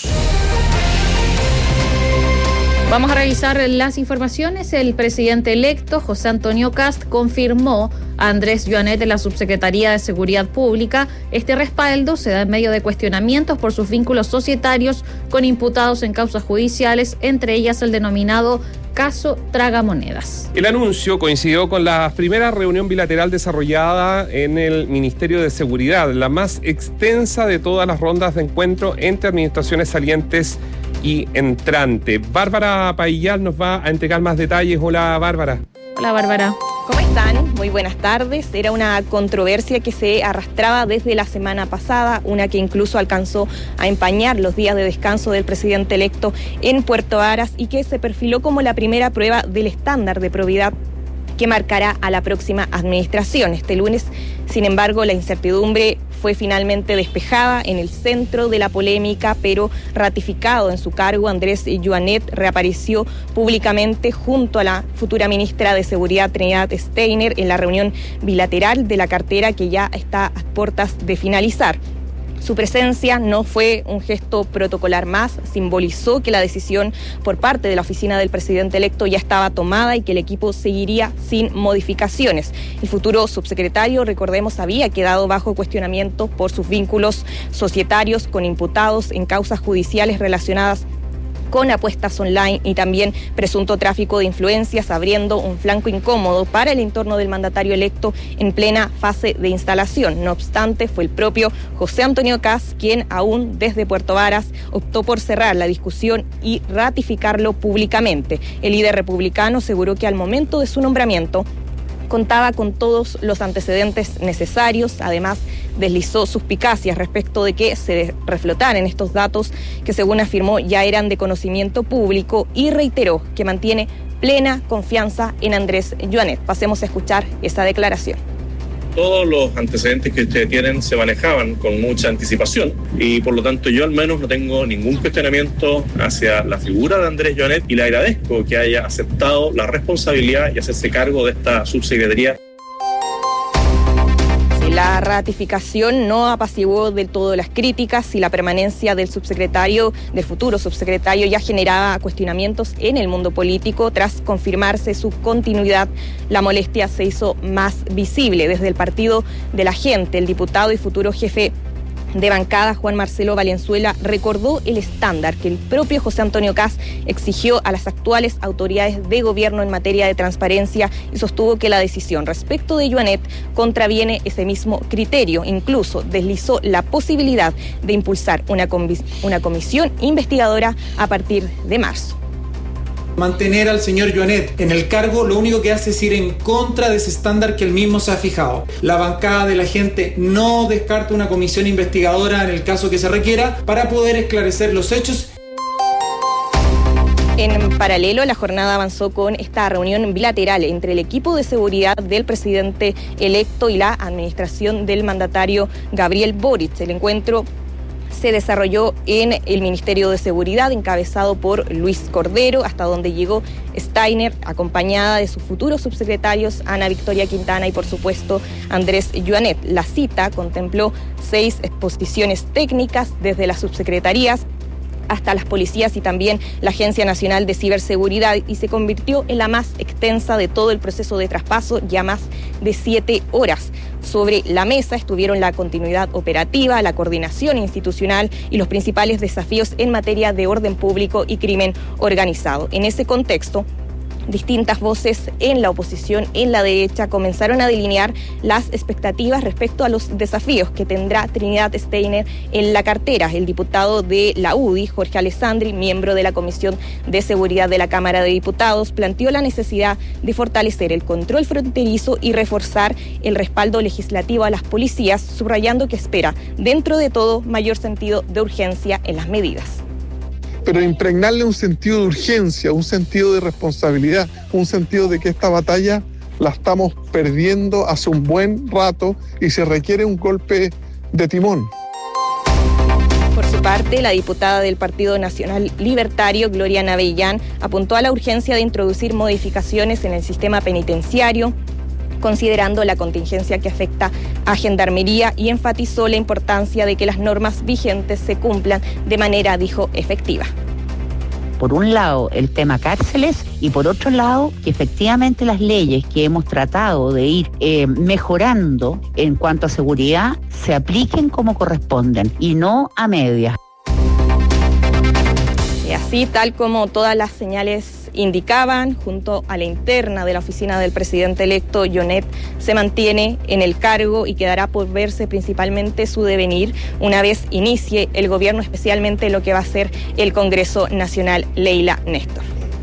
Speaker 8: Vamos a revisar las informaciones. El presidente electo, José Antonio Kast, confirmó a Andrés Joanet de la Subsecretaría de Seguridad Pública. Este respaldo se da en medio de cuestionamientos por sus vínculos societarios con imputados en causas judiciales, entre ellas el denominado caso Tragamonedas.
Speaker 5: El anuncio coincidió con la primera reunión bilateral desarrollada en el Ministerio de Seguridad, la más extensa de todas las rondas de encuentro entre administraciones salientes y entrante. Bárbara Paillal nos va a entregar más detalles. Hola, Bárbara.
Speaker 8: Hola, Bárbara.
Speaker 13: ¿Cómo están? Muy buenas tardes. Era una controversia que se arrastraba desde la semana pasada, una que incluso alcanzó a empañar los días de descanso del presidente electo en Puerto Varas y que se perfiló como la primera prueba del estándar de probidad que marcará a la próxima administración. Este lunes, sin embargo, la incertidumbre fue finalmente despejada en el centro de la polémica, pero ratificado en su cargo, Andrés Joanet reapareció públicamente junto a la futura ministra de Seguridad, Trinidad Steiner, en la reunión bilateral de la cartera que ya está a puertas de finalizar. Su presencia no fue un gesto protocolar más, simbolizó que la decisión por parte de la oficina del presidente electo ya estaba tomada y que el equipo seguiría sin modificaciones. El futuro subsecretario, recordemos, había quedado bajo cuestionamiento por sus vínculos societarios con imputados en causas judiciales relacionadas con apuestas online y también presunto tráfico de influencias, abriendo un flanco incómodo para el entorno del mandatario electo en plena fase de instalación. No obstante, fue el propio José Antonio Kast quien, aún desde Puerto Varas, optó por cerrar la discusión y ratificarlo públicamente. El líder republicano aseguró que al momento de su nombramiento contaba con todos los antecedentes necesarios. Además, deslizó suspicacias respecto de que se reflotaran estos datos que, según afirmó, ya eran de conocimiento público, y reiteró que mantiene plena confianza en Andrés Joanet. Pasemos a escuchar esa declaración.
Speaker 14: Todos los antecedentes que ustedes tienen se manejaban con mucha anticipación y por lo tanto yo al menos no tengo ningún cuestionamiento hacia la figura de Andrés Joanet y le agradezco que haya aceptado la responsabilidad y hacerse cargo de esta subsecretaría.
Speaker 13: La ratificación no apaciguó del todo las críticas y la permanencia del futuro subsecretario ya generaba cuestionamientos en el mundo político. Tras confirmarse su continuidad, la molestia se hizo más visible. Desde el Partido de la Gente, el diputado y futuro jefe de bancada, Juan Marcelo Valenzuela, recordó el estándar que el propio José Antonio Kast exigió a las actuales autoridades de gobierno en materia de transparencia y sostuvo que la decisión respecto de Joanet contraviene ese mismo criterio. Incluso deslizó la posibilidad de impulsar una comisión investigadora a partir de marzo.
Speaker 15: Mantener al señor Joanet en el cargo lo único que hace es ir en contra de ese estándar que él mismo se ha fijado. La bancada de la Gente no descarta una comisión investigadora en el caso que se requiera para poder esclarecer los hechos.
Speaker 13: En paralelo, la jornada avanzó con esta reunión bilateral entre el equipo de seguridad del presidente electo y la administración del mandatario Gabriel Boric. El encuentro se desarrolló en el Ministerio de Seguridad, encabezado por Luis Cordero, hasta donde llegó Steiner, acompañada de sus futuros subsecretarios Ana Victoria Quintana y, por supuesto, Andrés Joanet. La cita contempló 6 exposiciones técnicas desde las subsecretarías hasta las policías y también la Agencia Nacional de Ciberseguridad, y se convirtió en la más extensa de todo el proceso de traspaso, ya más de 7 horas. Sobre la mesa estuvieron la continuidad operativa, la coordinación institucional y los principales desafíos en materia de orden público y crimen organizado. En ese contexto, distintas voces en la oposición, en la derecha, comenzaron a delinear las expectativas respecto a los desafíos que tendrá Trinidad Steiner en la cartera. El diputado de la UDI, Jorge Alessandri, miembro de la Comisión de Seguridad de la Cámara de Diputados, planteó la necesidad de fortalecer el control fronterizo y reforzar el respaldo legislativo a las policías, subrayando que espera, dentro de todo, mayor sentido de urgencia en las medidas.
Speaker 16: Pero impregnarle un sentido de urgencia, un sentido de responsabilidad, un sentido de que esta batalla la estamos perdiendo hace un buen rato y se requiere un golpe de timón.
Speaker 13: Por su parte, la diputada del Partido Nacional Libertario, Gloria Navellán, apuntó a la urgencia de introducir modificaciones en el sistema penitenciario, considerando la contingencia que afecta a Gendarmería, y enfatizó la importancia de que las normas vigentes se cumplan de manera, dijo, efectiva.
Speaker 17: Por un lado, el tema cárceles, y por otro lado, que efectivamente las leyes que hemos tratado de ir mejorando en cuanto a seguridad se apliquen como corresponden y no a medias.
Speaker 13: Y así, tal como todas las señales indicaban, junto a la interna de la oficina del presidente electo, Joanet se mantiene en el cargo y quedará por verse principalmente su devenir una vez inicie el gobierno, especialmente lo que va a ser el Congreso Nacional. Leila Néstor.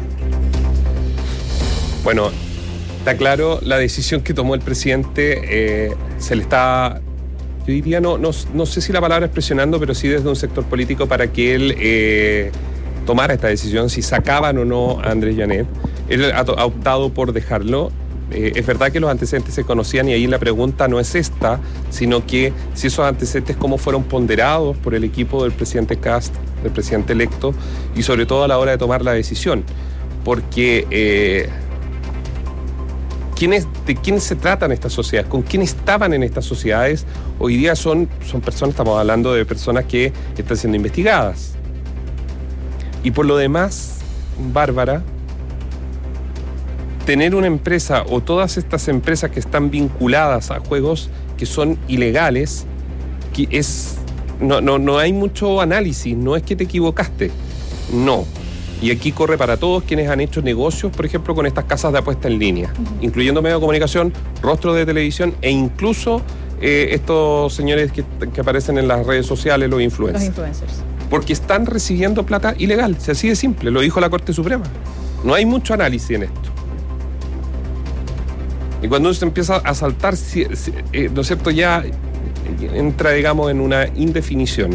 Speaker 5: Bueno, está claro la decisión que tomó el presidente, se le está, yo diría, no sé si la palabra es presionando, pero sí desde un sector político para que él tomara esta decisión, si sacaban o no a Andrés Joanet. Él ha optado por dejarlo. Es verdad que los antecedentes se conocían y ahí la pregunta no es esta, sino que si esos antecedentes cómo fueron ponderados por el equipo del presidente Kast, del presidente electo, y sobre todo a la hora de tomar la decisión. Porque ¿de quién se tratan estas sociedades? ¿Con quién estaban en estas sociedades? Hoy día son personas, estamos hablando de personas que están siendo investigadas. Y por lo demás, Bárbara, tener una empresa o todas estas empresas que están vinculadas a juegos que son ilegales, que no hay mucho análisis, no es que te equivocaste, no. Y aquí corre para todos quienes han hecho negocios, por ejemplo, con estas casas de apuesta en línea, incluyendo medios de comunicación, rostros de televisión e incluso estos señores que aparecen en las redes sociales, los influencers. Porque están recibiendo plata ilegal, así de simple, lo dijo la Corte Suprema. No hay mucho análisis en esto. Y cuando uno se empieza a saltar, ¿no es cierto?, ya entra, digamos, en una indefinición.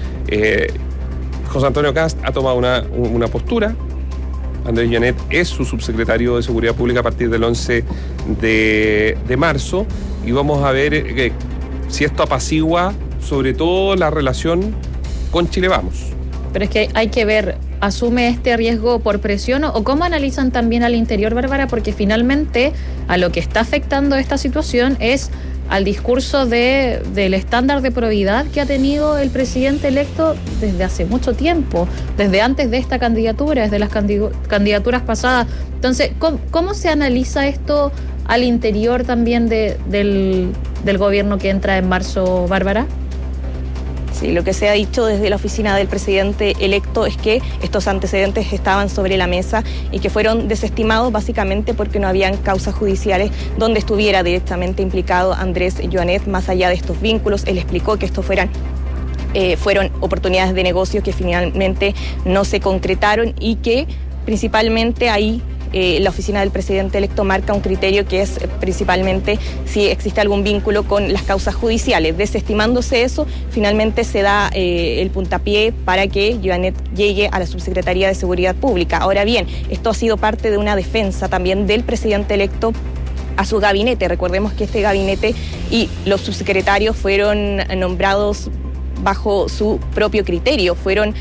Speaker 5: José Antonio Kast ha tomado una postura. Andrés Joanet es su subsecretario de Seguridad Pública a partir del 11 de marzo. Y vamos a ver si esto apacigua sobre todo la relación con Chile Vamos.
Speaker 8: Pero es que hay que ver, ¿asume este riesgo por presión o cómo analizan también al interior, Bárbara? Porque finalmente a lo que está afectando esta situación es al discurso del estándar de probidad que ha tenido el presidente electo desde hace mucho tiempo, desde antes de esta candidatura, desde las candidaturas pasadas. Entonces, ¿cómo se analiza esto al interior también del gobierno que entra en marzo, Bárbara?
Speaker 13: Sí, lo que se ha dicho desde la oficina del presidente electo es que estos antecedentes estaban sobre la mesa y que fueron desestimados básicamente porque no habían causas judiciales donde estuviera directamente implicado Andrés Joanet, más allá de estos vínculos. Él explicó que estos fueron oportunidades de negocio que finalmente no se concretaron y que principalmente ahí la oficina del presidente electo marca un criterio que es principalmente si existe algún vínculo con las causas judiciales. Desestimándose eso, finalmente se da el puntapié para que Joanet llegue a la Subsecretaría de Seguridad Pública. Ahora bien, esto ha sido parte de una defensa también del presidente electo a su gabinete. Recordemos que este gabinete y los subsecretarios fueron nombrados bajo su propio criterio, fueron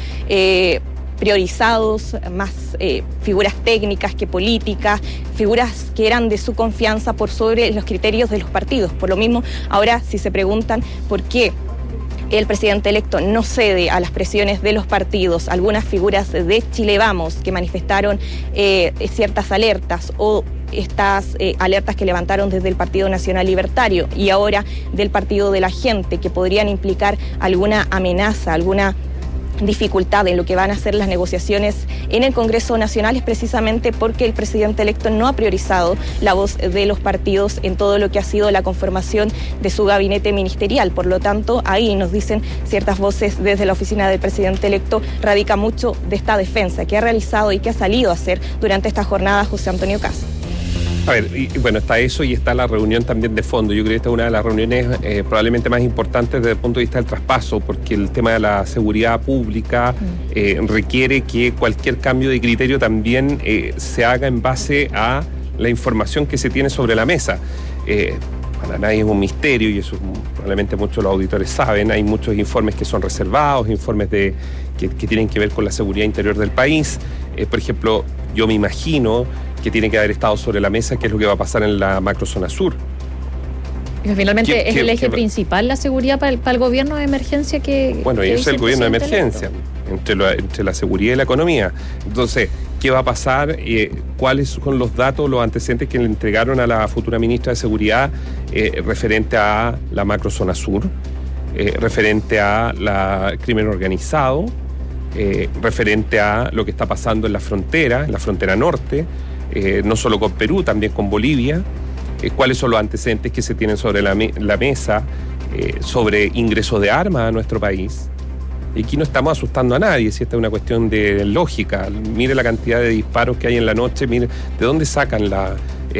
Speaker 13: priorizados más figuras técnicas que políticas, figuras que eran de su confianza por sobre los criterios de los partidos. Por lo mismo, ahora si se preguntan por qué el presidente electo no cede a las presiones de los partidos, algunas figuras de Chile Vamos que manifestaron ciertas alertas o estas alertas que levantaron desde el Partido Nacional Libertario y ahora del Partido de la Gente, que podrían implicar alguna amenaza, alguna dificultad en lo que van a ser las negociaciones en el Congreso Nacional, es precisamente porque el presidente electo no ha priorizado la voz de los partidos en todo lo que ha sido la conformación de su gabinete ministerial. Por lo tanto, ahí nos dicen ciertas voces desde la oficina del presidente electo, radica mucho de esta defensa que ha realizado y que ha salido a hacer durante esta jornada José Antonio Caz.
Speaker 5: A ver, y bueno, está eso y está la reunión también de fondo. Yo creo que esta es una de las reuniones probablemente más importantes desde el punto de vista del traspaso, porque el tema de la seguridad pública requiere que cualquier cambio de criterio también se haga en base a la información que se tiene sobre la mesa. Para nadie es un misterio, y eso probablemente muchos de los auditores saben, hay muchos informes que son reservados, informes que tienen que ver con la seguridad interior del país. Por ejemplo, yo me imagino que tiene que haber estado sobre la mesa qué es lo que va a pasar en la macrozona sur.
Speaker 8: Y finalmente es el eje principal la seguridad para el gobierno de emergencia que...
Speaker 5: Bueno, y es el gobierno de emergencia, entre la seguridad y la economía. Entonces, ¿qué va a pasar? ¿Cuáles son los datos, los antecedentes que le entregaron a la futura ministra de Seguridad referente a la macrozona sur, referente a la crimen organizado, referente a lo que está pasando en la frontera norte, no solo con Perú, también con Bolivia? ¿Cuáles son los antecedentes que se tienen sobre la mesa sobre ingreso de armas a nuestro país? Y aquí no estamos asustando a nadie, si esta es una cuestión de lógica. Mire la cantidad de disparos que hay en la noche, mire de dónde sacan las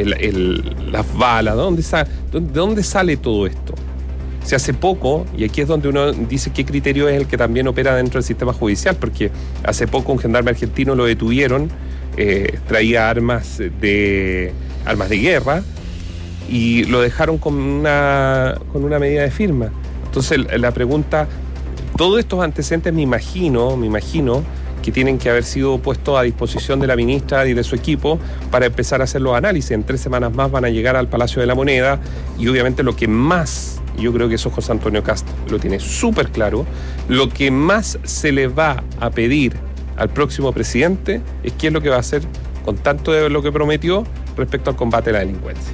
Speaker 5: balas, ¿de dónde sale todo esto? Si hace poco, y aquí es donde uno dice qué criterio es el que también opera dentro del sistema judicial, porque hace poco un gendarme argentino lo detuvieron, traía armas de guerra, y lo dejaron con una medida de firma. Entonces la pregunta, todos estos antecedentes me imagino que tienen que haber sido puestos a disposición de la ministra y de su equipo para empezar a hacer los análisis. En 3 semanas más van a llegar al Palacio de la Moneda, y obviamente lo que más, yo creo que eso José Antonio Caz lo tiene súper claro, lo que más se le va a pedir al próximo presidente es qué es lo que va a hacer con tanto de lo que prometió respecto al combate a la delincuencia.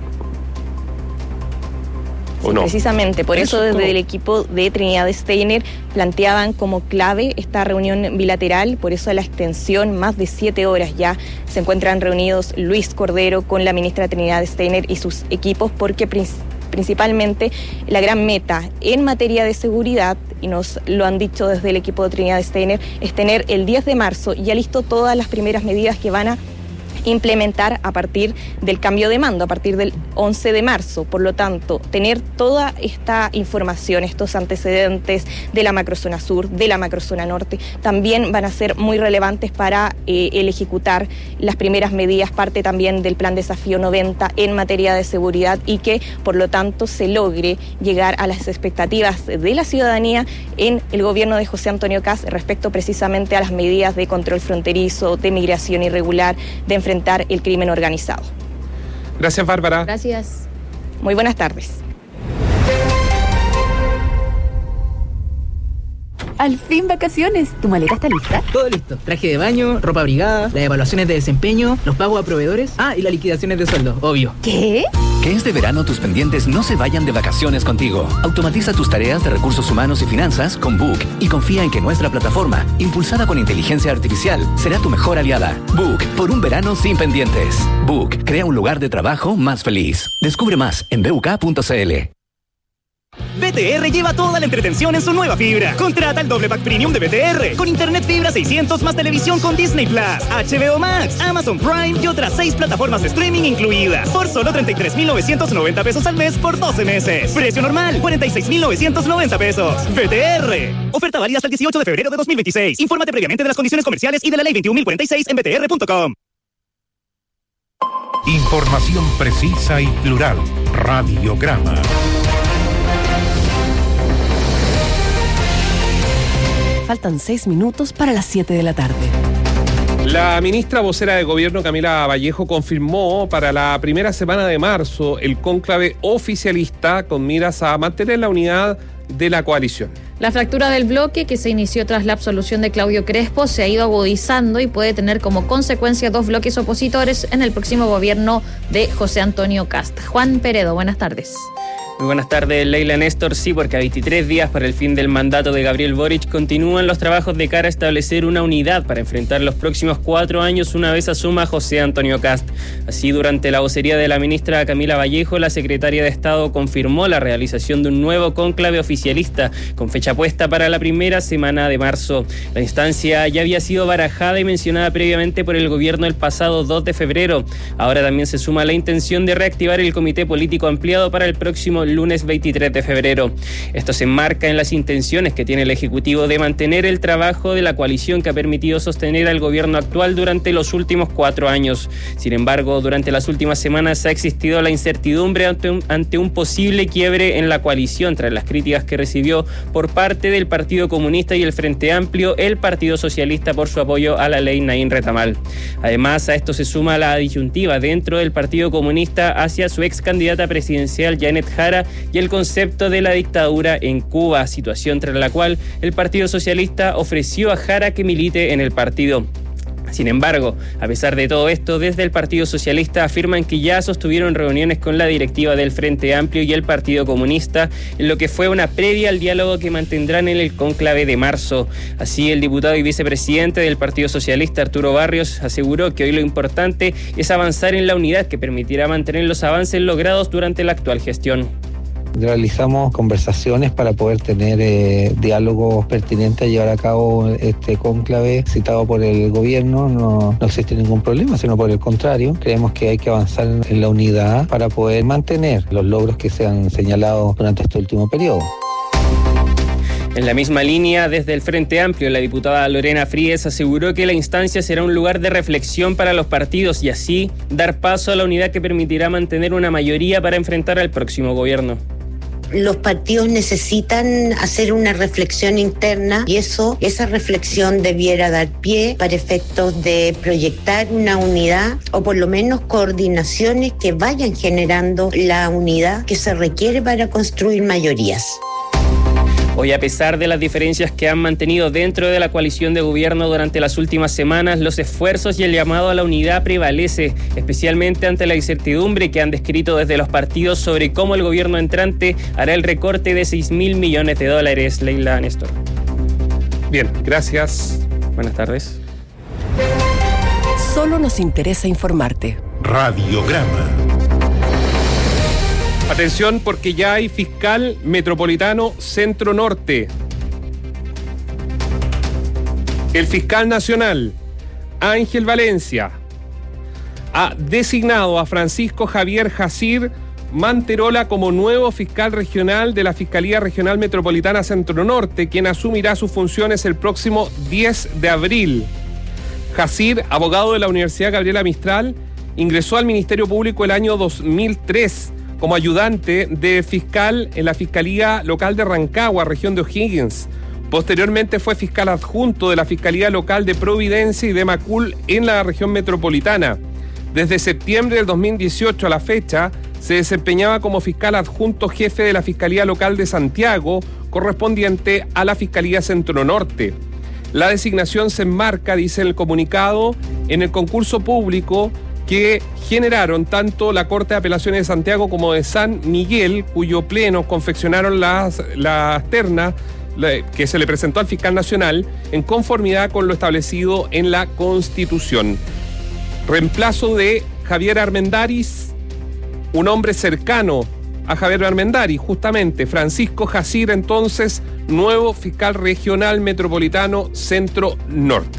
Speaker 13: Sí, no. Precisamente, por eso desde el equipo de Trinidad Steiner planteaban como clave esta reunión bilateral, por eso la extensión, más de 7 horas ya se encuentran reunidos Luis Cordero con la ministra Trinidad Steiner y sus equipos, porque principalmente la gran meta en materia de seguridad, y nos lo han dicho desde el equipo de Trinidad Steiner, es tener el 10 de marzo ya listo todas las primeras medidas que van a implementar a partir del cambio de mando, a partir del 11 de marzo. Por lo tanto, tener toda esta información, estos antecedentes de la macrozona sur, de la macrozona norte, también van a ser muy relevantes para el ejecutar las primeras medidas, parte también del Plan Desafío 90 en materia de seguridad, y que, por lo tanto, se logre llegar a las expectativas de la ciudadanía en el gobierno de José Antonio Caz respecto precisamente a las medidas de control fronterizo, de migración irregular, de enfrentar el crimen organizado.
Speaker 5: Gracias, Bárbara.
Speaker 8: Gracias.
Speaker 13: Muy buenas tardes.
Speaker 25: Al fin vacaciones. ¿Tu maleta está lista?
Speaker 18: Todo listo. Traje de baño, ropa abrigada, las evaluaciones de desempeño, los pagos a proveedores. Y las liquidaciones de sueldo, obvio.
Speaker 25: ¿Qué?
Speaker 6: Que este verano tus pendientes no se vayan de vacaciones contigo. Automatiza tus tareas de recursos humanos y finanzas con Book y confía en que nuestra plataforma, impulsada con inteligencia artificial, será tu mejor aliada. Book, por un verano sin pendientes. Book, crea un lugar de trabajo más feliz. Descubre más en buk.cl.
Speaker 7: BTR lleva toda la entretención en su nueva fibra. Contrata el doble pack premium de BTR con internet fibra 600 más televisión con Disney Plus, HBO Max, Amazon Prime y otras 6 plataformas de streaming incluidas por solo 33,990 pesos al mes por 12 meses. Precio normal 46,990 pesos. BTR. Oferta válida hasta el 18 de febrero de 2026. Infórmate previamente de las condiciones comerciales y de la ley 21.046 en btr.com.
Speaker 4: Información precisa y plural. Radiograma.
Speaker 25: Faltan 6 minutos para las 7 de la tarde.
Speaker 5: La ministra vocera de Gobierno, Camila Vallejo, confirmó para la primera semana de marzo el cónclave oficialista con miras a mantener la unidad de la coalición.
Speaker 8: La fractura del bloque, que se inició tras la absolución de Claudio Crespo, se ha ido agudizando y puede tener como consecuencia 2 bloques opositores en el próximo gobierno de José Antonio Kast. Juan Peredo, buenas tardes.
Speaker 19: Muy buenas tardes, Leila Néstor. Sí, porque a 23 días para el fin del mandato de Gabriel Boric continúan los trabajos de cara a establecer una unidad para enfrentar los próximos 4 años una vez asuma José Antonio Kast. Así, durante la vocería de la ministra Camila Vallejo, la secretaria de Estado confirmó la realización de un nuevo cónclave oficialista con fecha puesta para la primera semana de marzo. La instancia ya había sido barajada y mencionada previamente por el gobierno el pasado 2 de febrero. Ahora también se suma la intención de reactivar el comité político ampliado para el próximo lunes 23 de febrero. Esto se enmarca en las intenciones que tiene el Ejecutivo de mantener el trabajo de la coalición que ha permitido sostener al gobierno actual durante los últimos 4 años. Sin embargo, durante las últimas semanas ha existido la incertidumbre ante un posible quiebre en la coalición tras las críticas que recibió por parte del Partido Comunista y el Frente Amplio el Partido Socialista por su apoyo a la ley Naín Retamal. Además, a esto se suma la disyuntiva dentro del Partido Comunista hacia su ex candidata presidencial Janet Jara y el concepto de la dictadura en Cuba, situación tras la cual el Partido Socialista ofreció a Jara que milite en el partido. Sin embargo, a pesar de todo esto, desde el Partido Socialista afirman que ya sostuvieron reuniones con la directiva del Frente Amplio y el Partido Comunista, en lo que fue una previa al diálogo que mantendrán en el cónclave de marzo. Así, el diputado y vicepresidente del Partido Socialista, Arturo Barrios, aseguró que hoy lo importante es avanzar en la unidad que permitirá mantener los avances logrados durante la actual gestión.
Speaker 20: Realizamos conversaciones para poder tener diálogos pertinentes a llevar a cabo este cónclave citado por el gobierno. No existe ningún problema, sino por el contrario, creemos que hay que avanzar en la unidad para poder mantener los logros que se han señalado durante este último periodo.
Speaker 19: En la misma línea, desde el Frente Amplio, la diputada Lorena Fríes aseguró que la instancia será un lugar de reflexión para los partidos y así dar paso a la unidad que permitirá mantener una mayoría para enfrentar al próximo gobierno.
Speaker 21: Los partidos necesitan hacer una reflexión interna y esa reflexión debiera dar pie para efectos de proyectar una unidad o por lo menos coordinaciones que vayan generando la unidad que se requiere para construir mayorías.
Speaker 19: Hoy, a pesar de las diferencias que han mantenido dentro de la coalición de gobierno durante las últimas semanas, los esfuerzos y el llamado a la unidad prevalece, especialmente ante la incertidumbre que han descrito desde los partidos sobre cómo el gobierno entrante hará el recorte de $6.000 millones. Leila Néstor.
Speaker 5: Bien, gracias.
Speaker 19: Buenas tardes.
Speaker 25: Solo nos interesa informarte.
Speaker 4: Radiograma.
Speaker 5: Atención, porque ya hay fiscal metropolitano Centro Norte. El fiscal nacional, Ángel Valencia, ha designado a Francisco Javier Jacir Manterola como nuevo fiscal regional de la Fiscalía Regional Metropolitana Centro Norte, quien asumirá sus funciones el próximo 10 de abril. Jacir, abogado de la Universidad Gabriela Mistral, ingresó al Ministerio Público el año 2003 como ayudante de fiscal en la Fiscalía Local de Rancagua, región de O'Higgins. Posteriormente fue fiscal adjunto de la Fiscalía Local de Providencia y de Macul en la región metropolitana. Desde septiembre del 2018 a la fecha, se desempeñaba como fiscal adjunto jefe de la Fiscalía Local de Santiago, correspondiente a la Fiscalía Centro Norte. La designación se enmarca, dice el comunicado, en el concurso público que generaron tanto la Corte de Apelaciones de Santiago como de San Miguel, cuyo pleno confeccionaron las ternas que se le presentó al fiscal nacional en conformidad con lo establecido en la Constitución. Reemplazo de Javier Armendáriz, un hombre cercano a Javier Armendáriz, justamente, Francisco Jacir, entonces, nuevo fiscal regional metropolitano Centro Norte.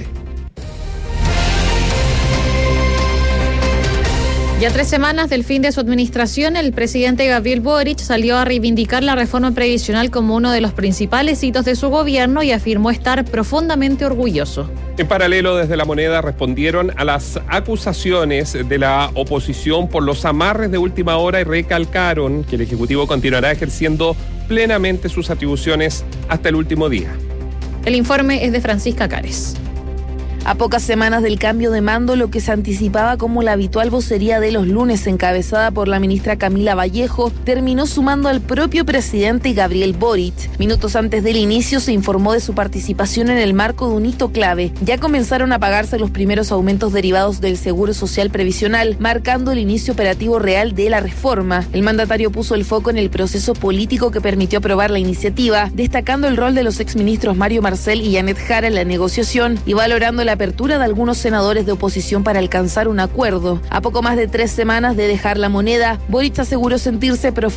Speaker 8: Ya 3 semanas del fin de su administración, el presidente Gabriel Boric salió a reivindicar la reforma previsional como uno de los principales hitos de su gobierno y afirmó estar profundamente orgulloso.
Speaker 5: En paralelo, desde La Moneda respondieron a las acusaciones de la oposición por los amarres de última hora y recalcaron que el Ejecutivo continuará ejerciendo plenamente sus atribuciones hasta el último día.
Speaker 8: El informe es de Francisca Cares.
Speaker 1: A pocas semanas del cambio de mando, lo que se anticipaba como la habitual vocería de los lunes, encabezada por la ministra Camila Vallejo, terminó sumando al propio presidente Gabriel Boric. Minutos antes del inicio se informó de su participación en el marco de un hito clave. Ya comenzaron a pagarse los primeros aumentos derivados del Seguro Social Previsional, marcando el inicio operativo real de la reforma. El mandatario puso el foco en el proceso político que permitió aprobar la iniciativa, destacando el rol de los exministros Mario Marcel y Janet Jara en la negociación y valorando la apertura de algunos senadores de oposición para alcanzar un acuerdo. A poco más de 3 semanas de dejar La Moneda, Boric aseguró sentirse